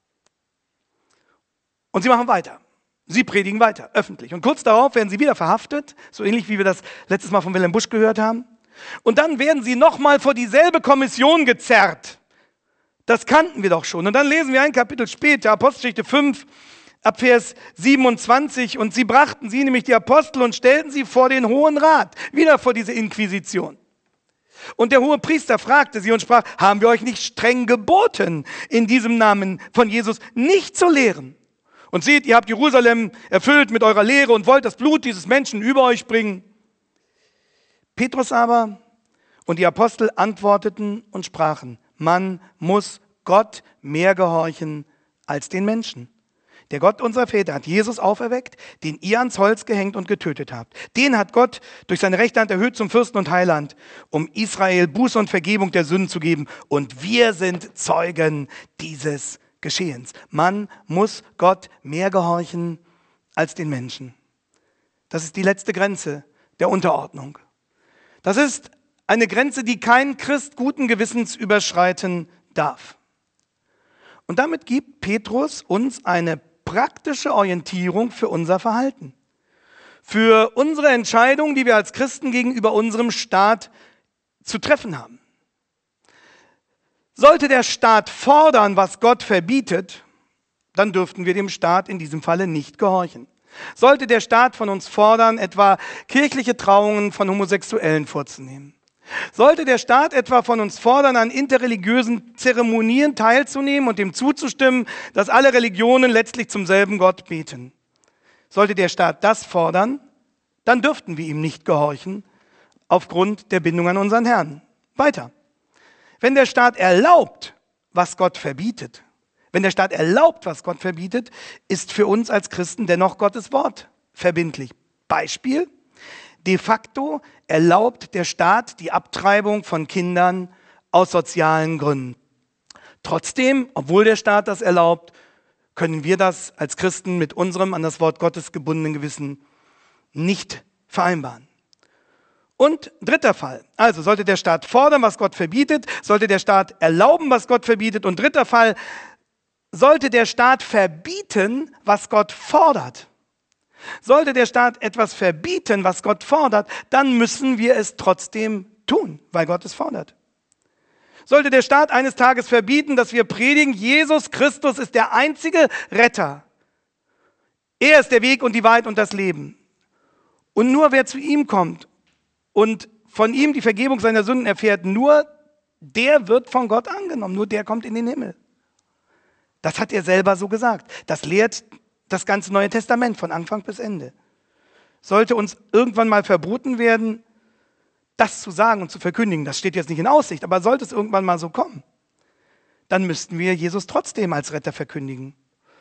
Und sie machen weiter. Sie predigen weiter, öffentlich. Und kurz darauf werden sie wieder verhaftet, so ähnlich wie wir das letztes Mal von Wilhelm Busch gehört haben. Und dann werden sie nochmal vor dieselbe Kommission gezerrt. Das kannten wir doch schon. Und dann lesen wir ein Kapitel später, Apostelgeschichte 5, ab Vers 27. Und sie brachten sie, nämlich die Apostel, und stellten sie vor den Hohen Rat, wieder vor diese Inquisition. Und der hohe Priester fragte sie und sprach, haben wir euch nicht streng geboten, in diesem Namen von Jesus nicht zu lehren? Und seht, ihr habt Jerusalem erfüllt mit eurer Lehre und wollt das Blut dieses Menschen über euch bringen. Petrus aber und die Apostel antworteten und sprachen, man muss Gott mehr gehorchen als den Menschen. Der Gott unserer Väter hat Jesus auferweckt, den ihr ans Holz gehängt und getötet habt. Den hat Gott durch seine rechte Hand erhöht zum Fürsten und Heiland, um Israel Buße und Vergebung der Sünden zu geben. Und wir sind Zeugen dieses Geschehens. Man muss Gott mehr gehorchen als den Menschen. Das ist die letzte Grenze der Unterordnung. Das ist eine Grenze, die kein Christ guten Gewissens überschreiten darf. Und damit gibt Petrus uns eine praktische Orientierung für unser Verhalten, für unsere Entscheidungen, die wir als Christen gegenüber unserem Staat zu treffen haben. Sollte der Staat fordern, was Gott verbietet, dann dürften wir dem Staat in diesem Falle nicht gehorchen. Sollte der Staat von uns fordern, etwa kirchliche Trauungen von Homosexuellen vorzunehmen, sollte der Staat etwa von uns fordern, an interreligiösen Zeremonien teilzunehmen und dem zuzustimmen, dass alle Religionen letztlich zum selben Gott beten, sollte der Staat das fordern, dann dürften wir ihm nicht gehorchen, aufgrund der Bindung an unseren Herrn. Weiter. Wenn der Staat erlaubt, was Gott verbietet, ist für uns als Christen dennoch Gottes Wort verbindlich. Beispiel: De facto erlaubt der Staat die Abtreibung von Kindern aus sozialen Gründen. Trotzdem, obwohl der Staat das erlaubt, können wir das als Christen mit unserem an das Wort Gottes gebundenen Gewissen nicht vereinbaren. Und dritter Fall, also sollte der Staat fordern, was Gott verbietet, sollte der Staat erlauben, was Gott verbietet, und dritter Fall, sollte der Staat verbieten, was Gott fordert. Sollte der Staat etwas verbieten, was Gott fordert, dann müssen wir es trotzdem tun, weil Gott es fordert. Sollte der Staat eines Tages verbieten, dass wir predigen, Jesus Christus ist der einzige Retter. Er ist der Weg und die Wahrheit und das Leben. Und nur wer zu ihm kommt und von ihm die Vergebung seiner Sünden erfährt, nur der wird von Gott angenommen, nur der kommt in den Himmel. Das hat er selber so gesagt. Das lehrt das ganze Neue Testament von Anfang bis Ende. Sollte uns irgendwann mal verboten werden, das zu sagen und zu verkündigen, das steht jetzt nicht in Aussicht, aber sollte es irgendwann mal so kommen, dann müssten wir Jesus trotzdem als Retter verkündigen.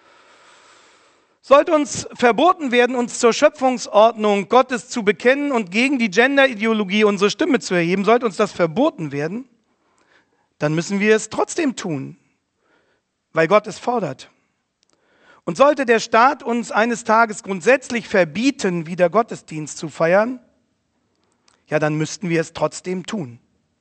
Sollte uns verboten werden, uns zur Schöpfungsordnung Gottes zu bekennen und gegen die Genderideologie unsere Stimme zu erheben, sollte uns das verboten werden, dann müssen wir es trotzdem tun, weil Gott es fordert. Und sollte der Staat uns eines Tages grundsätzlich verbieten, wieder Gottesdienst zu feiern, ja, dann müssten wir es trotzdem tun.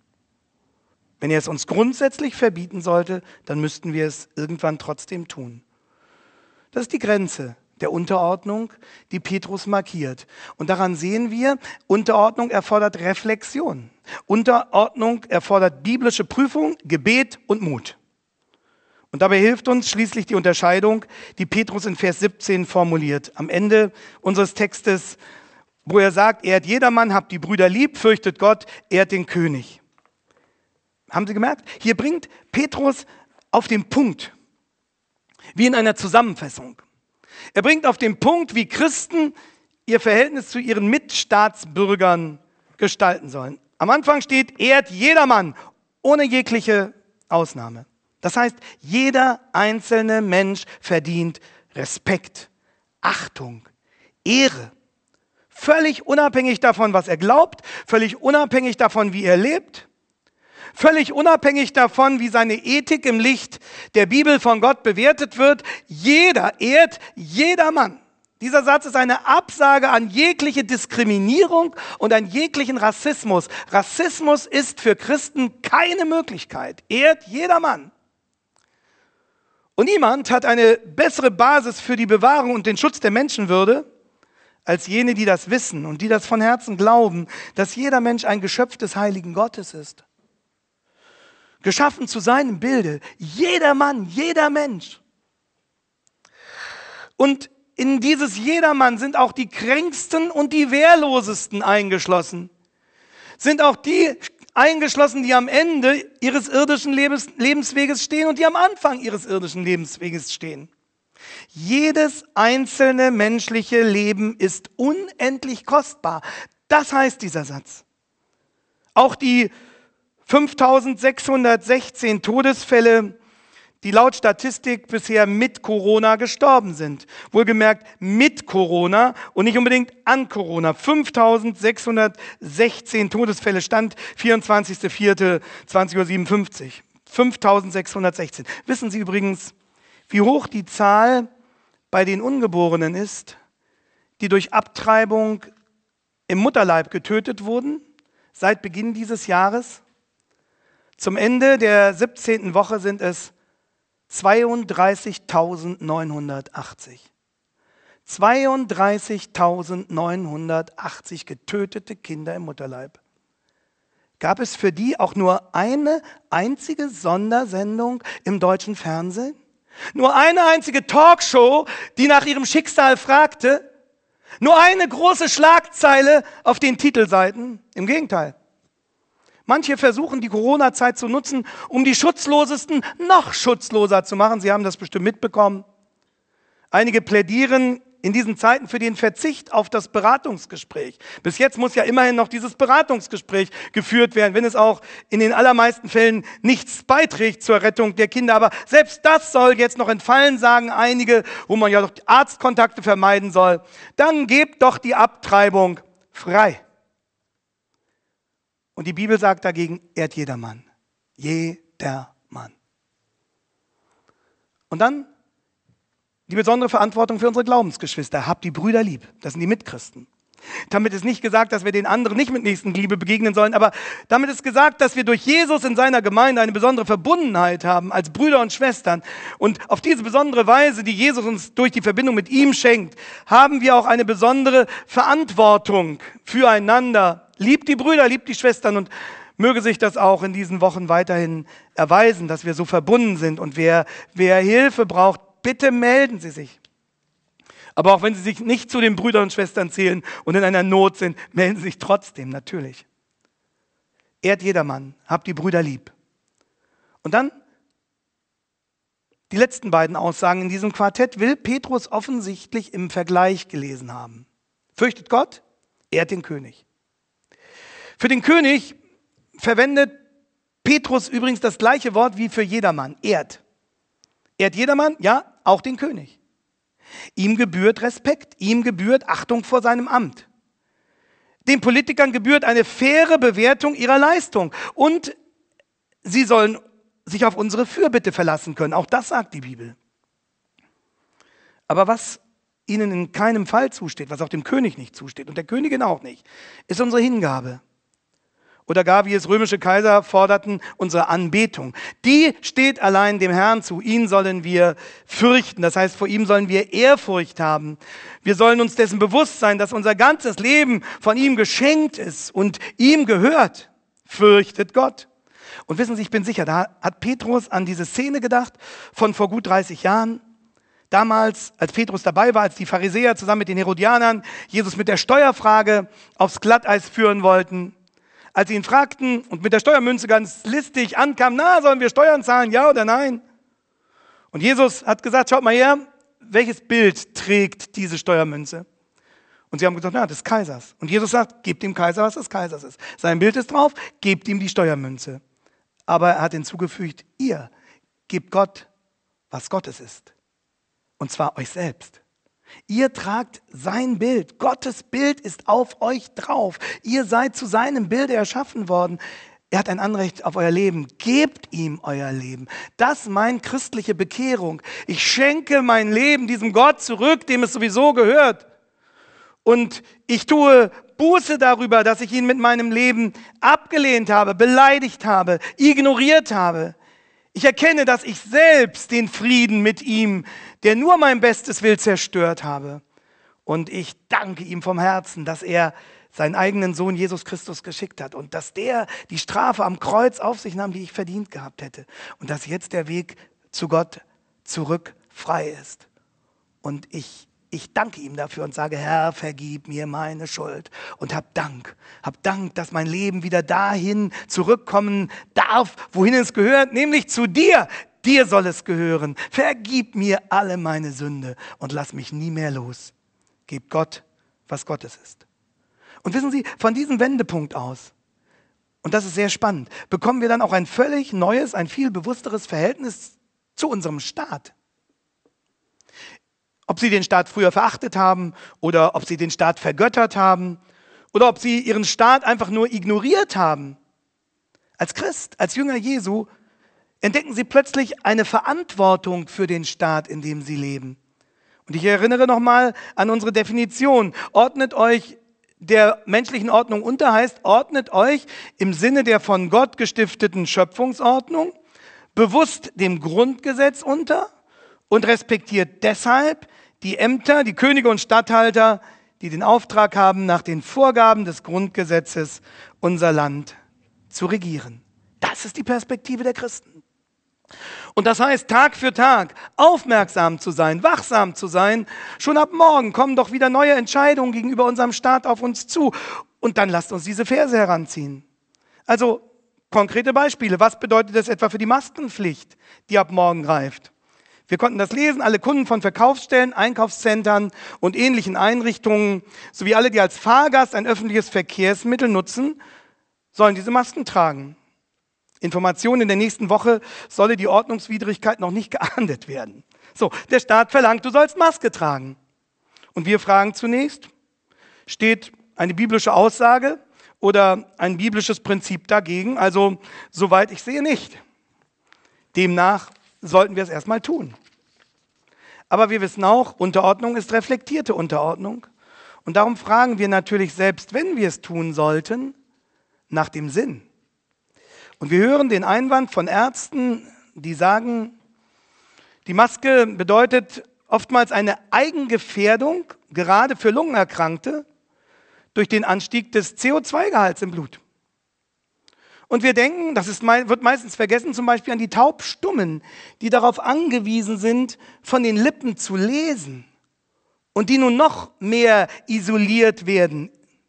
Wenn er es uns grundsätzlich verbieten sollte, dann müssten wir es irgendwann trotzdem tun. Das ist die Grenze der Unterordnung, die Petrus markiert. Und daran sehen wir, Unterordnung erfordert Reflexion. Unterordnung erfordert biblische Prüfung, Gebet und Mut. Und dabei hilft uns schließlich die Unterscheidung, die Petrus in Vers 17 formuliert. Am Ende unseres Textes, wo er sagt, ehrt jedermann, habt die Brüder lieb, fürchtet Gott, ehrt den König. Haben Sie gemerkt? Hier bringt Petrus auf den Punkt, wie in einer Zusammenfassung. Er bringt auf den Punkt, wie Christen ihr Verhältnis zu ihren Mitstaatsbürgern gestalten sollen. Am Anfang steht, ehrt jedermann, ohne jegliche Ausnahme. Das heißt, jeder einzelne Mensch verdient Respekt, Achtung, Ehre. Völlig unabhängig davon, was er glaubt, völlig unabhängig davon, wie er lebt, völlig unabhängig davon, wie seine Ethik im Licht der Bibel von Gott bewertet wird. Jeder ehrt jedermann. Dieser Satz ist eine Absage an jegliche Diskriminierung und an jeglichen Rassismus. Rassismus ist für Christen keine Möglichkeit. Ehrt jedermann. Und niemand hat eine bessere Basis für die Bewahrung und den Schutz der Menschenwürde als jene, die das wissen und die das von Herzen glauben, dass jeder Mensch ein Geschöpf des heiligen Gottes ist. Geschaffen zu seinem Bilde. Jeder Mann, jeder Mensch. Und in dieses Jedermann sind auch die Kränksten und die Wehrlosesten eingeschlossen. Sind auch die eingeschlossen, die am Ende ihres irdischen Lebensweges stehen und die am Anfang ihres irdischen Lebensweges stehen. Jedes einzelne menschliche Leben ist unendlich kostbar. Das heißt dieser Satz. Auch die 5.616 Todesfälle, die laut Statistik bisher mit Corona gestorben sind. Wohlgemerkt mit Corona und nicht unbedingt an Corona. 5.616 Todesfälle, Stand 24.04.20:57 Uhr. 5.616. Wissen Sie übrigens, wie hoch die Zahl bei den Ungeborenen ist, die durch Abtreibung im Mutterleib getötet wurden, seit Beginn dieses Jahres? Zum Ende der 17. Woche sind es 32.980. 32.980 getötete Kinder im Mutterleib. Gab es für die auch nur eine einzige Sondersendung im deutschen Fernsehen? Nur eine einzige Talkshow, die nach ihrem Schicksal fragte? Nur eine große Schlagzeile auf den Titelseiten? Im Gegenteil. Manche versuchen, die Corona-Zeit zu nutzen, um die Schutzlosesten noch schutzloser zu machen. Sie haben das bestimmt mitbekommen. Einige plädieren in diesen Zeiten für den Verzicht auf das Beratungsgespräch. Bis jetzt muss ja immerhin noch dieses Beratungsgespräch geführt werden, wenn es auch in den allermeisten Fällen nichts beiträgt zur Rettung der Kinder. Aber selbst das soll jetzt noch entfallen, sagen einige, wo man ja doch Arztkontakte vermeiden soll. Dann gebt doch die Abtreibung frei. Und die Bibel sagt dagegen, ehrt jedermann. Jedermann. Und dann die besondere Verantwortung für unsere Glaubensgeschwister. Habt die Brüder lieb. Das sind die Mitchristen. Damit ist nicht gesagt, dass wir den anderen nicht mit Nächstenliebe begegnen sollen, aber damit ist gesagt, dass wir durch Jesus in seiner Gemeinde eine besondere Verbundenheit haben als Brüder und Schwestern. Und auf diese besondere Weise, die Jesus uns durch die Verbindung mit ihm schenkt, haben wir auch eine besondere Verantwortung füreinander. Liebt die Brüder, liebt die Schwestern und möge sich das auch in diesen Wochen weiterhin erweisen, dass wir so verbunden sind. Und wer Hilfe braucht, bitte melden Sie sich. Aber auch wenn Sie sich nicht zu den Brüdern und Schwestern zählen und in einer Not sind, melden Sie sich trotzdem, natürlich. Ehrt jedermann, habt die Brüder lieb. Und dann die letzten beiden Aussagen in diesem Quartett will Petrus offensichtlich im Vergleich gelesen haben. Fürchtet Gott, ehrt den König. Für den König verwendet Petrus übrigens das gleiche Wort wie für jedermann, ehrt. Ehrt jedermann? Ja, auch den König. Ihm gebührt Respekt, ihm gebührt Achtung vor seinem Amt. Den Politikern gebührt eine faire Bewertung ihrer Leistung und sie sollen sich auf unsere Fürbitte verlassen können. Auch das sagt die Bibel. Aber was ihnen in keinem Fall zusteht, was auch dem König nicht zusteht und der Königin auch nicht, ist unsere Hingabe. Oder gar, wie es römische Kaiser forderten, unsere Anbetung. Die steht allein dem Herrn zu. Ihn sollen wir fürchten. Das heißt, vor ihm sollen wir Ehrfurcht haben. Wir sollen uns dessen bewusst sein, dass unser ganzes Leben von ihm geschenkt ist und ihm gehört. Fürchtet Gott. Und wissen Sie, ich bin sicher, da hat Petrus an diese Szene gedacht von vor gut 30 Jahren. Damals, als Petrus dabei war, als die Pharisäer zusammen mit den Herodianern Jesus mit der Steuerfrage aufs Glatteis führen wollten. Als sie ihn fragten und mit der Steuermünze ganz listig ankam, sollen wir Steuern zahlen, ja oder nein? Und Jesus hat gesagt, schaut mal her, welches Bild trägt diese Steuermünze? Und sie haben gesagt, des Kaisers. Und Jesus sagt, gebt dem Kaiser, was des Kaisers ist. Sein Bild ist drauf, gebt ihm die Steuermünze. Aber er hat hinzugefügt, ihr gebt Gott, was Gottes ist. Und zwar euch selbst. Ihr tragt sein Bild. Gottes Bild ist auf euch drauf. Ihr seid zu seinem Bilde erschaffen worden. Er hat ein Anrecht auf euer Leben. Gebt ihm euer Leben. Das meint christliche Bekehrung. Ich schenke mein Leben diesem Gott zurück, dem es sowieso gehört. Und ich tue Buße darüber, dass ich ihn mit meinem Leben abgelehnt habe, beleidigt habe, ignoriert habe. Ich erkenne, dass ich selbst den Frieden mit ihm, der nur mein Bestes will, zerstört habe. Und ich danke ihm vom Herzen, dass er seinen eigenen Sohn Jesus Christus geschickt hat und dass der die Strafe am Kreuz auf sich nahm, die ich verdient gehabt hätte. Und dass jetzt der Weg zu Gott zurück frei ist. Und ich danke ihm dafür und sage, Herr, vergib mir meine Schuld und hab Dank, dass mein Leben wieder dahin zurückkommen darf, wohin es gehört, nämlich zu dir. Dir soll es gehören. Vergib mir alle meine Sünde und lass mich nie mehr los. Gib Gott, was Gottes ist. Und wissen Sie, von diesem Wendepunkt aus, und das ist sehr spannend, bekommen wir dann auch ein völlig neues, ein viel bewussteres Verhältnis zu unserem Staat. Ob Sie den Staat früher verachtet haben oder ob Sie den Staat vergöttert haben oder ob Sie Ihren Staat einfach nur ignoriert haben. Als Christ, als Jünger Jesu, entdecken Sie plötzlich eine Verantwortung für den Staat, in dem Sie leben. Und ich erinnere nochmal an unsere Definition. Ordnet euch der menschlichen Ordnung unter, heißt, ordnet euch im Sinne der von Gott gestifteten Schöpfungsordnung bewusst dem Grundgesetz unter und respektiert deshalb die Ämter, die Könige und Statthalter, die den Auftrag haben, nach den Vorgaben des Grundgesetzes unser Land zu regieren. Das ist die Perspektive der Christen. Und das heißt, Tag für Tag aufmerksam zu sein, wachsam zu sein. Schon ab morgen kommen doch wieder neue Entscheidungen gegenüber unserem Staat auf uns zu. Und dann lasst uns diese Verse heranziehen. Also konkrete Beispiele. Was bedeutet das etwa für die Maskenpflicht, die ab morgen greift? Wir konnten das lesen, alle Kunden von Verkaufsstellen, Einkaufszentren und ähnlichen Einrichtungen, sowie alle, die als Fahrgast ein öffentliches Verkehrsmittel nutzen, sollen diese Masken tragen. Information in der nächsten Woche solle die Ordnungswidrigkeit noch nicht geahndet werden. So, der Staat verlangt, du sollst Maske tragen. Und wir fragen zunächst, steht eine biblische Aussage oder ein biblisches Prinzip dagegen? Also, soweit ich sehe, nicht. Demnach sollten wir es erstmal tun. Aber wir wissen auch, Unterordnung ist reflektierte Unterordnung. Und darum fragen wir natürlich, selbst wenn wir es tun sollten, nach dem Sinn. Und wir hören den Einwand von Ärzten, die sagen, die Maske bedeutet oftmals eine Eigengefährdung, gerade für Lungenerkrankte, durch den Anstieg des CO2-Gehalts im Blut. Und wir denken, wird meistens vergessen, zum Beispiel an die Taubstummen, die darauf angewiesen sind, von den Lippen zu lesen und die nun noch mehr isoliert werden.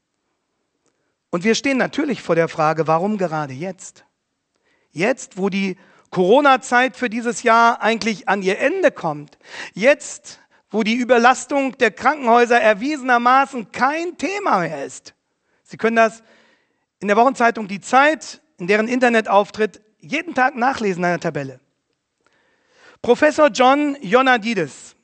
Und wir stehen natürlich vor der Frage, warum gerade jetzt? Jetzt, wo die Corona-Zeit für dieses Jahr eigentlich an ihr Ende kommt. Jetzt, wo die Überlastung der Krankenhäuser erwiesenermaßen kein Thema mehr ist. Sie können das in der Wochenzeitung Die Zeit, in deren Internetauftritt, jeden Tag nachlesen in einer Tabelle. Professor John Ioannidis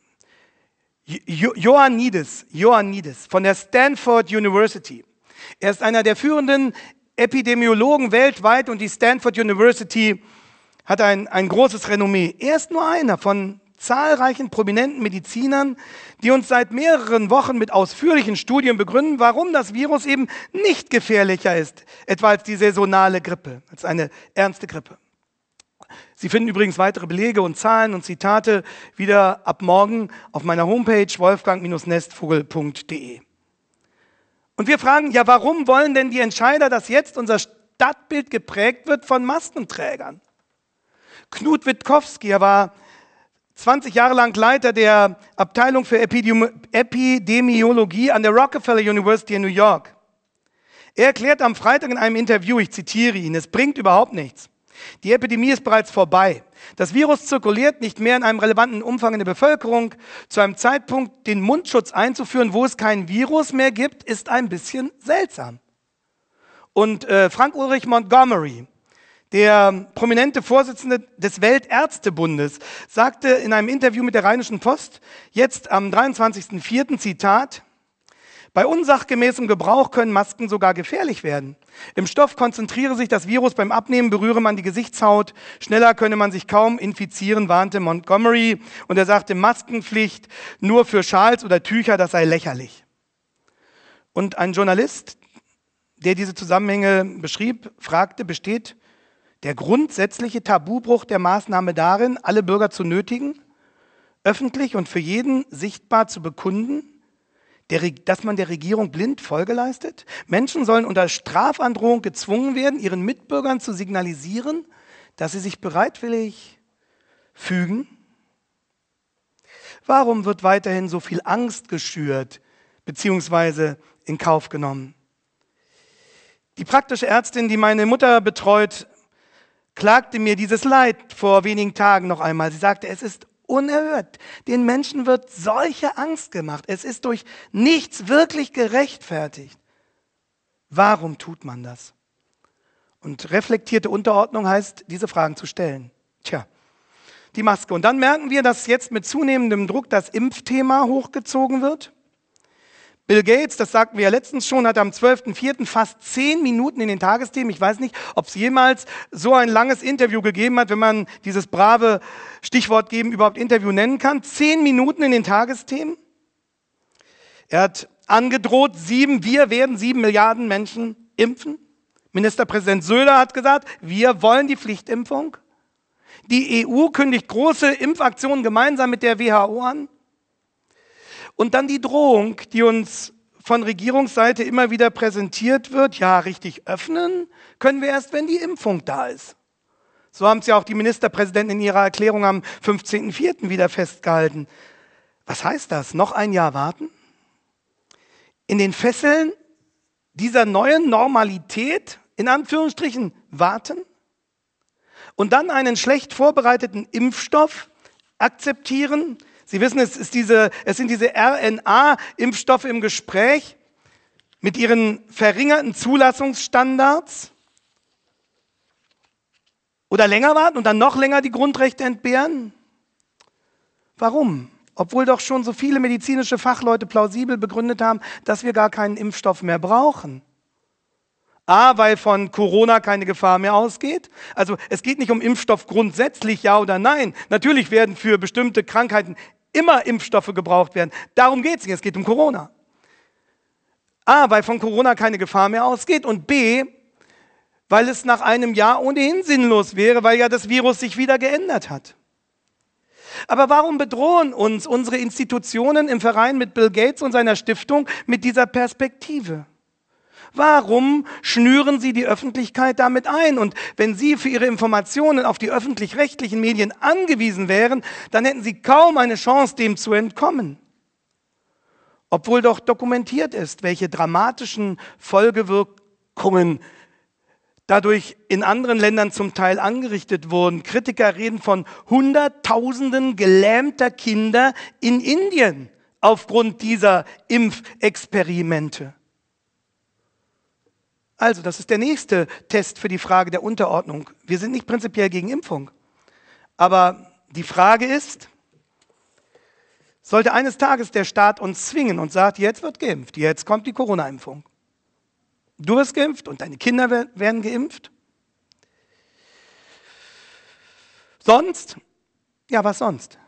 von der Stanford University. Er ist einer der führenden Epidemiologen weltweit und die Stanford University hat ein großes Renommee. Er ist nur einer von zahlreichen prominenten Medizinern, die uns seit mehreren Wochen mit ausführlichen Studien begründen, warum das Virus eben nicht gefährlicher ist, etwa als die saisonale Grippe, als eine ernste Grippe. Sie finden übrigens weitere Belege und Zahlen und Zitate wieder ab morgen auf meiner Homepage wolfgang-nestvogel.de. Und wir fragen, ja, warum wollen denn die Entscheider, dass jetzt unser Stadtbild geprägt wird von Maskenträgern? Knut Witkowski, er war 20 Jahre lang Leiter der Abteilung für Epidemiologie an der Rockefeller University in New York. Er erklärt am Freitag in einem Interview, ich zitiere ihn, es bringt überhaupt nichts. Die Epidemie ist bereits vorbei. Das Virus zirkuliert nicht mehr in einem relevanten Umfang in der Bevölkerung. Zu einem Zeitpunkt den Mundschutz einzuführen, wo es kein Virus mehr gibt, ist ein bisschen seltsam. Und Frank Ulrich Montgomery, der prominente Vorsitzende des Weltärztebundes, sagte in einem Interview mit der Rheinischen Post, jetzt am 23.04. Zitat, bei unsachgemäßem Gebrauch können Masken sogar gefährlich werden. Im Stoff konzentriere sich das Virus beim Abnehmen, berühre man die Gesichtshaut. Schneller könne man sich kaum infizieren, warnte Montgomery. Und er sagte, Maskenpflicht nur für Schals oder Tücher, das sei lächerlich. Und ein Journalist, der diese Zusammenhänge beschrieb, fragte, besteht der grundsätzliche Tabubruch der Maßnahme darin, alle Bürger zu nötigen, öffentlich und für jeden sichtbar zu bekunden, dass man der Regierung blind Folge leistet? Menschen sollen unter Strafandrohung gezwungen werden, ihren Mitbürgern zu signalisieren, dass sie sich bereitwillig fügen? Warum wird weiterhin so viel Angst geschürt bzw. in Kauf genommen? Die praktische Ärztin, die meine Mutter betreut, klagte mir dieses Leid vor wenigen Tagen noch einmal. Sie sagte, es ist unerhört. Den Menschen wird solche Angst gemacht. Es ist durch nichts wirklich gerechtfertigt. Warum tut man das? Und reflektierte Unterordnung heißt, diese Fragen zu stellen. Tja, die Maske. Und dann merken wir, dass jetzt mit zunehmendem Druck das Impfthema hochgezogen wird. Bill Gates, das sagten wir ja letztens schon, hat am 12.04. fast 10 Minuten in den Tagesthemen, ich weiß nicht, ob es jemals so ein langes Interview gegeben hat, wenn man dieses brave Stichwort geben überhaupt Interview nennen kann. 10 Minuten in den Tagesthemen. Er hat angedroht, wir werden 7 Milliarden Menschen impfen. Ministerpräsident Söder hat gesagt, wir wollen die Pflichtimpfung. Die EU kündigt große Impfaktionen gemeinsam mit der WHO an. Und dann die Drohung, die uns von Regierungsseite immer wieder präsentiert wird, ja, richtig öffnen können wir erst, wenn die Impfung da ist. So haben es ja auch die Ministerpräsidenten in ihrer Erklärung am 15.04. wieder festgehalten. Was heißt das? Noch ein Jahr warten? In den Fesseln dieser neuen Normalität, in Anführungsstrichen, warten? Und dann einen schlecht vorbereiteten Impfstoff akzeptieren? Sie wissen, es sind diese RNA-Impfstoffe im Gespräch mit ihren verringerten Zulassungsstandards. Oder länger warten und dann noch länger die Grundrechte entbehren? Warum? Obwohl doch schon so viele medizinische Fachleute plausibel begründet haben, dass wir gar keinen Impfstoff mehr brauchen. A, weil von Corona keine Gefahr mehr ausgeht. Also es geht nicht um Impfstoff grundsätzlich, ja oder nein. Natürlich werden für bestimmte Krankheiten immer Impfstoffe gebraucht werden. Darum geht es nicht, es geht um Corona. A, weil von Corona keine Gefahr mehr ausgeht und B, weil es nach einem Jahr ohnehin sinnlos wäre, weil ja das Virus sich wieder geändert hat. Aber warum bedrohen uns unsere Institutionen im Verein mit Bill Gates und seiner Stiftung mit dieser Perspektive? Warum schnüren Sie die Öffentlichkeit damit ein? Und wenn Sie für Ihre Informationen auf die öffentlich-rechtlichen Medien angewiesen wären, dann hätten Sie kaum eine Chance, dem zu entkommen. Obwohl doch dokumentiert ist, welche dramatischen Folgewirkungen dadurch in anderen Ländern zum Teil angerichtet wurden. Kritiker reden von Hunderttausenden gelähmter Kinder in Indien aufgrund dieser Impfexperimente. Also, das ist der nächste Test für die Frage der Unterordnung. Wir sind nicht prinzipiell gegen Impfung. Aber die Frage ist, sollte eines Tages der Staat uns zwingen und sagt, jetzt wird geimpft, jetzt kommt die Corona-Impfung. Du wirst geimpft und deine Kinder werden geimpft. Sonst? Ja, was sonst?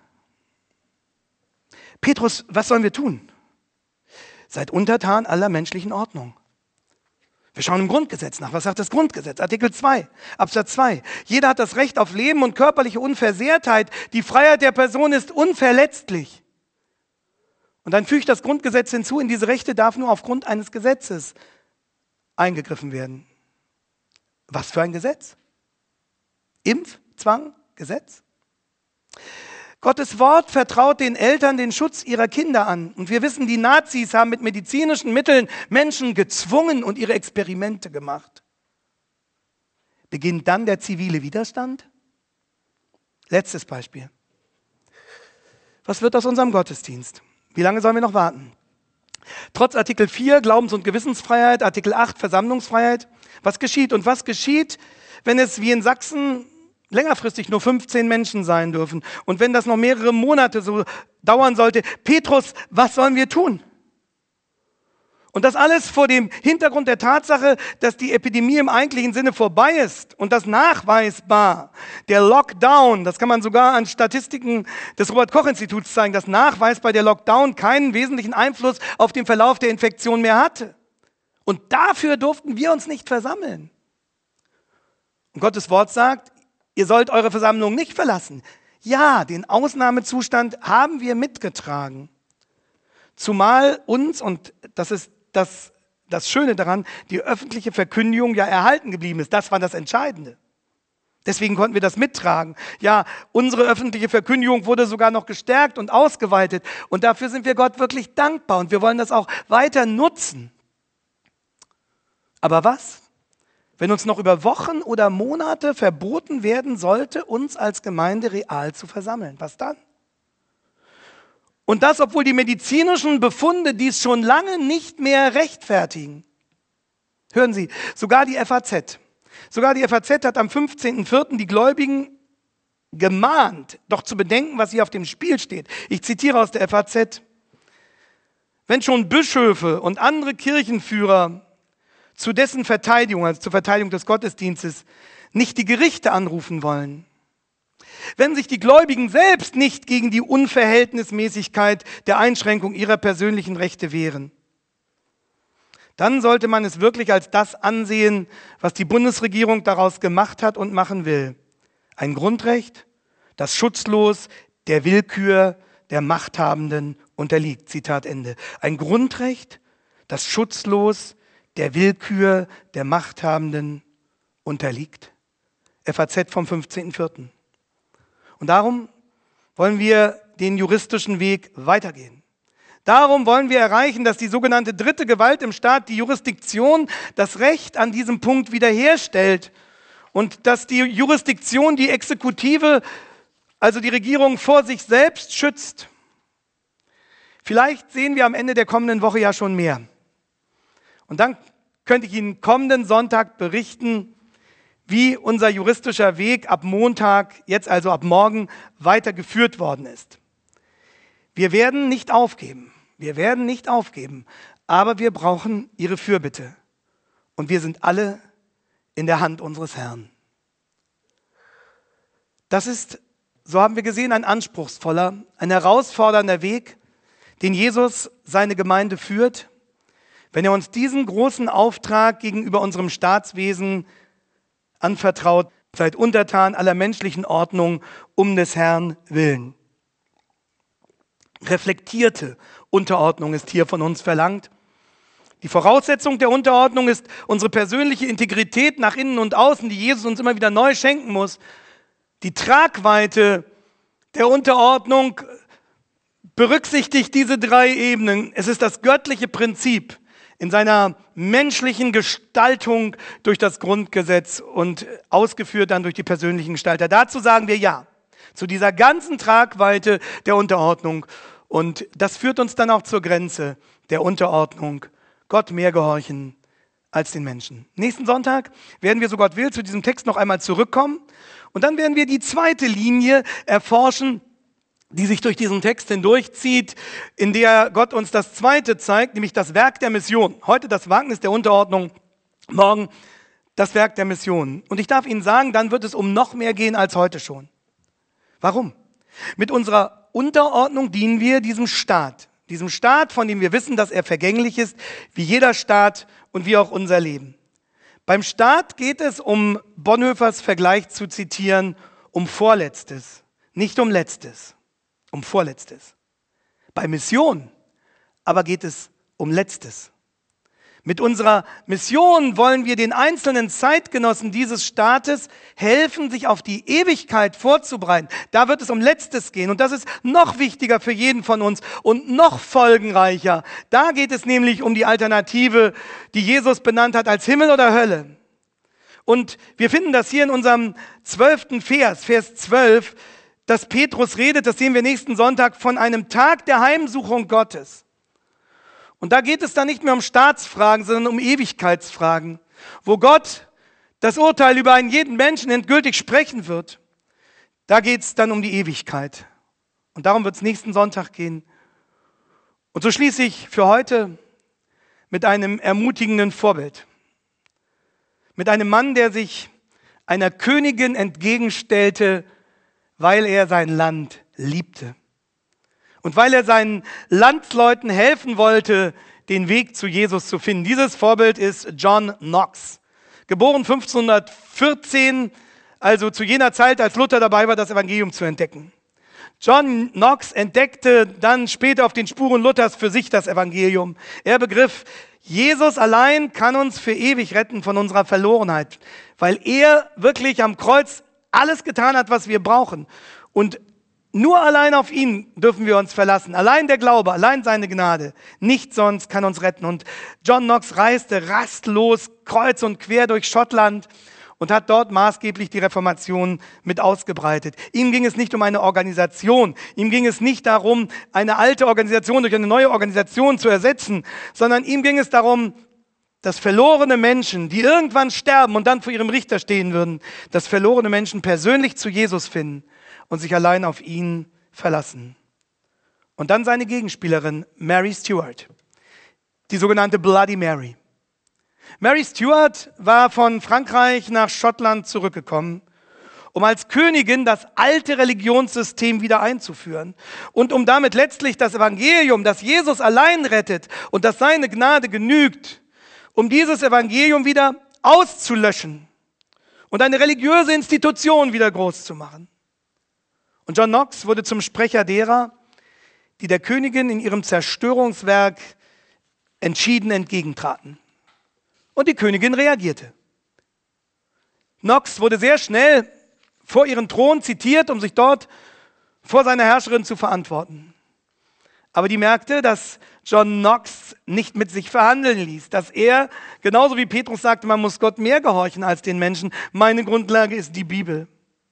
Petrus, was sollen wir tun? Seid untertan aller menschlichen Ordnung. Wir schauen im Grundgesetz nach. Was sagt das Grundgesetz? Artikel 2, Absatz 2. Jeder hat das Recht auf Leben und körperliche Unversehrtheit. Die Freiheit der Person ist unverletzlich. Und dann fügt das Grundgesetz hinzu, in diese Rechte darf nur aufgrund eines Gesetzes eingegriffen werden. Was für ein Gesetz? Impfzwang, Gesetz? Gottes Wort vertraut den Eltern den Schutz ihrer Kinder an. Und wir wissen, die Nazis haben mit medizinischen Mitteln Menschen gezwungen und ihre Experimente gemacht. Beginnt dann der zivile Widerstand? Letztes Beispiel. Was wird aus unserem Gottesdienst? Wie lange sollen wir noch warten? Trotz Artikel 4, Glaubens- und Gewissensfreiheit, Artikel 8, Versammlungsfreiheit. Was geschieht? Und was geschieht, wenn es wie in Sachsen längerfristig nur 15 Menschen sein dürfen? Und wenn das noch mehrere Monate so dauern sollte? Petrus, was sollen wir tun? Und das alles vor dem Hintergrund der Tatsache, dass die Epidemie im eigentlichen Sinne vorbei ist und das nachweisbar, der Lockdown, das kann man sogar an Statistiken des Robert-Koch-Instituts zeigen, dass nachweisbar der Lockdown keinen wesentlichen Einfluss auf den Verlauf der Infektion mehr hatte. Und dafür durften wir uns nicht versammeln. Und Gottes Wort sagt, ihr sollt eure Versammlung nicht verlassen. Ja, den Ausnahmezustand haben wir mitgetragen. Zumal uns, und das ist das Schöne daran, die öffentliche Verkündigung ja erhalten geblieben ist. Das war das Entscheidende. Deswegen konnten wir das mittragen. Ja, unsere öffentliche Verkündigung wurde sogar noch gestärkt und ausgeweitet. Und dafür sind wir Gott wirklich dankbar. Und wir wollen das auch weiter nutzen. Aber was, wenn uns noch über Wochen oder Monate verboten werden sollte, uns als Gemeinde real zu versammeln? Was dann? Und das, obwohl die medizinischen Befunde dies schon lange nicht mehr rechtfertigen. Hören Sie, sogar die FAZ hat am 15.04. die Gläubigen gemahnt, doch zu bedenken, was hier auf dem Spiel steht. Ich zitiere aus der FAZ. Wenn schon Bischöfe und andere Kirchenführer zu dessen Verteidigung, also zur Verteidigung des Gottesdienstes, nicht die Gerichte anrufen wollen, wenn sich die Gläubigen selbst nicht gegen die Unverhältnismäßigkeit der Einschränkung ihrer persönlichen Rechte wehren, dann sollte man es wirklich als das ansehen, was die Bundesregierung daraus gemacht hat und machen will. Ein Grundrecht, das schutzlos der Willkür der Machthabenden unterliegt. Zitat Ende. Ein Grundrecht, das schutzlos der Willkür der Machthabenden unterliegt. FAZ vom 15.04. Und darum wollen wir den juristischen Weg weitergehen. Darum wollen wir erreichen, dass die sogenannte dritte Gewalt im Staat, die Jurisdiktion, das Recht an diesem Punkt wiederherstellt und dass die Jurisdiktion die Exekutive, also die Regierung, vor sich selbst schützt. Vielleicht sehen wir am Ende der kommenden Woche ja schon mehr. Und dann könnte ich Ihnen kommenden Sonntag berichten, wie unser juristischer Weg ab Montag, jetzt also ab morgen, weitergeführt worden ist. Wir werden nicht aufgeben, aber wir brauchen Ihre Fürbitte. Und wir sind alle in der Hand unseres Herrn. Das ist, so haben wir gesehen, ein anspruchsvoller, ein herausfordernder Weg, den Jesus seine Gemeinde führt, wenn er uns diesen großen Auftrag gegenüber unserem Staatswesen anvertraut, seid untertan aller menschlichen Ordnung um des Herrn willen. Reflektierte Unterordnung ist hier von uns verlangt. Die Voraussetzung der Unterordnung ist unsere persönliche Integrität nach innen und außen, die Jesus uns immer wieder neu schenken muss. Die Tragweite der Unterordnung berücksichtigt diese drei Ebenen. Es ist das göttliche Prinzip in seiner menschlichen Gestaltung durch das Grundgesetz und ausgeführt dann durch die persönlichen Gestalter. Dazu sagen wir ja, zu dieser ganzen Tragweite der Unterordnung. Und das führt uns dann auch zur Grenze der Unterordnung. Gott mehr gehorchen als den Menschen. Nächsten Sonntag werden wir, so Gott will, zu diesem Text noch einmal zurückkommen. Und dann werden wir die zweite Linie erforschen, die sich durch diesen Text hindurchzieht, in der Gott uns das zweite zeigt, nämlich das Werk der Mission. Heute das Wagnis der Unterordnung, morgen das Werk der Mission. Und ich darf Ihnen sagen, dann wird es um noch mehr gehen als heute schon. Warum? Mit unserer Unterordnung dienen wir diesem Staat, von dem wir wissen, dass er vergänglich ist, wie jeder Staat und wie auch unser Leben. Beim Staat geht es, um Bonhoeffers Vergleich zu zitieren, um Vorletztes, nicht um Letztes. Um Vorletztes. Bei Mission aber geht es um Letztes. Mit unserer Mission wollen wir den einzelnen Zeitgenossen dieses Staates helfen, sich auf die Ewigkeit vorzubereiten. Da wird es um Letztes gehen und das ist noch wichtiger für jeden von uns und noch folgenreicher. Da geht es nämlich um die Alternative, die Jesus benannt hat als Himmel oder Hölle. Und wir finden das hier in unserem 12. Vers 12, dass Petrus redet, das sehen wir nächsten Sonntag, von einem Tag der Heimsuchung Gottes. Und da geht es dann nicht mehr um Staatsfragen, sondern um Ewigkeitsfragen, wo Gott das Urteil über einen jeden Menschen endgültig sprechen wird. Da geht es dann um die Ewigkeit. Und darum wird es nächsten Sonntag gehen. Und so schließe ich für heute mit einem ermutigenden Vorbild. Mit einem Mann, der sich einer Königin entgegenstellte, weil er sein Land liebte und weil er seinen Landsleuten helfen wollte, den Weg zu Jesus zu finden. Dieses Vorbild ist John Knox, geboren 1514, also zu jener Zeit, als Luther dabei war, das Evangelium zu entdecken. John Knox entdeckte dann später auf den Spuren Luthers für sich das Evangelium. Er begriff, Jesus allein kann uns für ewig retten von unserer Verlorenheit, weil er wirklich am Kreuz alles getan hat, was wir brauchen. Und nur allein auf ihn dürfen wir uns verlassen. Allein der Glaube, allein seine Gnade. Nichts sonst kann uns retten. Und John Knox reiste rastlos kreuz und quer durch Schottland und hat dort maßgeblich die Reformation mit ausgebreitet. Ihm ging es nicht um eine Organisation. Ihm ging es nicht darum, eine alte Organisation durch eine neue Organisation zu ersetzen, sondern ihm ging es darum, dass verlorene Menschen, die irgendwann sterben und dann vor ihrem Richter stehen würden, dass verlorene Menschen persönlich zu Jesus finden und sich allein auf ihn verlassen. Und dann seine Gegenspielerin Mary Stuart, die sogenannte Bloody Mary. Mary Stuart war von Frankreich nach Schottland zurückgekommen, um als Königin das alte Religionssystem wieder einzuführen und um damit letztlich das Evangelium, das Jesus allein rettet und dass seine Gnade genügt, um dieses Evangelium wieder auszulöschen und eine religiöse Institution wieder groß zu machen. Und John Knox wurde zum Sprecher derer, die der Königin in ihrem Zerstörungswerk entschieden entgegentraten. Und die Königin reagierte. Knox wurde sehr schnell vor ihren Thron zitiert, um sich dort vor seiner Herrscherin zu verantworten. Aber die merkte, dass John Knox nicht mit sich verhandeln ließ, dass er, genauso wie Petrus sagte, man muss Gott mehr gehorchen als den Menschen, meine Grundlage ist die Bibel.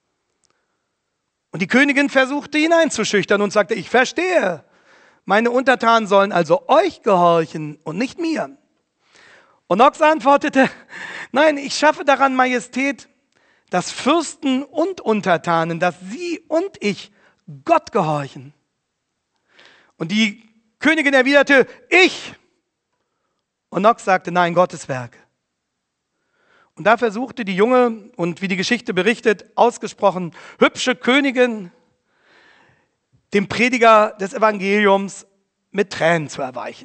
Und die Königin versuchte ihn einzuschüchtern und sagte, ich verstehe, meine Untertanen sollen also euch gehorchen und nicht mir. Und Knox antwortete, nein, ich schaffe daran Majestät, dass Fürsten und Untertanen, dass sie und ich Gott gehorchen. Und die Königin erwiderte, ich. Und Knox sagte, nein, Gottes Werk. Und da versuchte die junge und wie die Geschichte berichtet, ausgesprochen hübsche Königin, dem Prediger des Evangeliums mit Tränen zu erweichen.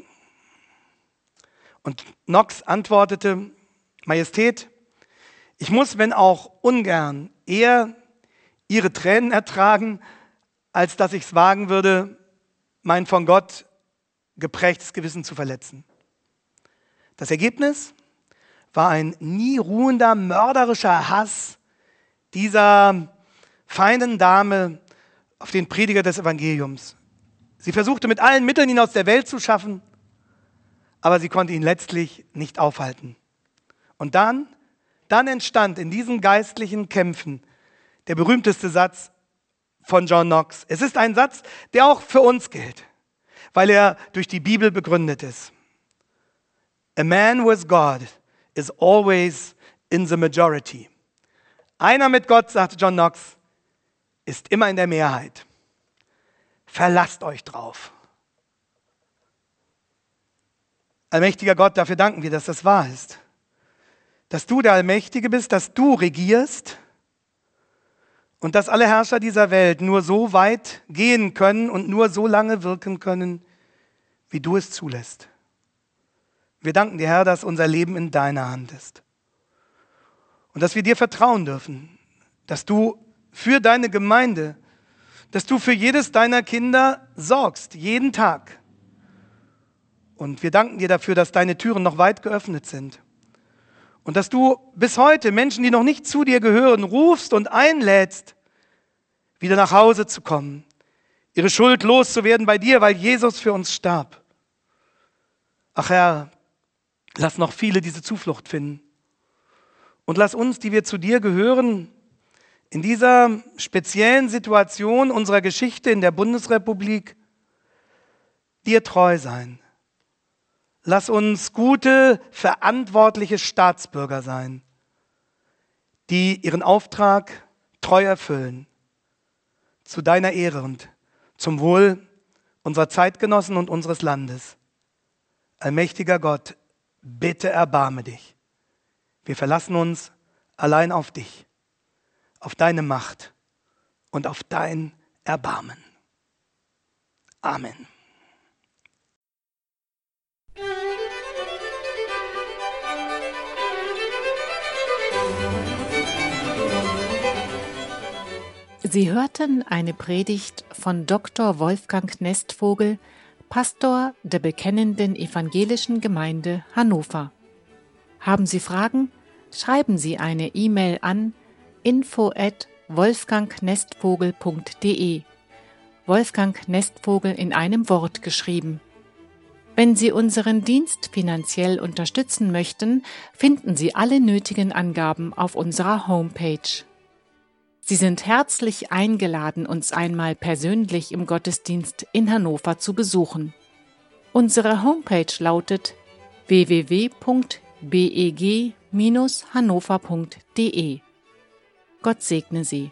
Und Knox antwortete, Majestät, ich muss, wenn auch ungern, eher Ihre Tränen ertragen, als dass ich es wagen würde, mein von Gott geprägtes Gewissen zu verletzen. Das Ergebnis war ein nie ruhender, mörderischer Hass dieser feinen Dame auf den Prediger des Evangeliums. Sie versuchte mit allen Mitteln, ihn aus der Welt zu schaffen, aber sie konnte ihn letztlich nicht aufhalten. Und dann entstand in diesen geistlichen Kämpfen der berühmteste Satz von John Knox. Es ist ein Satz, der auch für uns gilt, weil er durch die Bibel begründet ist. A man with God is always in the majority. Einer mit Gott, sagte John Knox, ist immer in der Mehrheit. Verlasst euch drauf. Allmächtiger Gott, dafür danken wir, dass das wahr ist. Dass du der Allmächtige bist, dass du regierst und dass alle Herrscher dieser Welt nur so weit gehen können und nur so lange wirken können, wie du es zulässt. Wir danken dir, Herr, dass unser Leben in deiner Hand ist. Und dass wir dir vertrauen dürfen, dass du für deine Gemeinde, dass du für jedes deiner Kinder sorgst, jeden Tag. Und wir danken dir dafür, dass deine Türen noch weit geöffnet sind. Und dass du bis heute Menschen, die noch nicht zu dir gehören, rufst und einlädst, wieder nach Hause zu kommen, ihre Schuld loszuwerden bei dir, weil Jesus für uns starb. Ach Herr, lass noch viele diese Zuflucht finden. Und lass uns, die wir zu dir gehören, in dieser speziellen Situation unserer Geschichte in der Bundesrepublik dir treu sein. Lass uns gute, verantwortliche Staatsbürger sein, die ihren Auftrag treu erfüllen, zu deiner Ehre und zum Wohl unserer Zeitgenossen und unseres Landes. Allmächtiger Gott, bitte erbarme dich. Wir verlassen uns allein auf dich, auf deine Macht und auf dein Erbarmen. Amen. Sie hörten eine Predigt von Dr. Wolfgang Nestvogel, Pastor der Bekennenden Evangelischen Gemeinde Hannover. Haben Sie Fragen? Schreiben Sie eine E-Mail an info@wolfgangnestvogel.de. Wolfgang Nestvogel in einem Wort geschrieben. Wenn Sie unseren Dienst finanziell unterstützen möchten, finden Sie alle nötigen Angaben auf unserer Homepage. Sie sind herzlich eingeladen, uns einmal persönlich im Gottesdienst in Hannover zu besuchen. Unsere Homepage lautet www.beg-hannover.de. Gott segne Sie.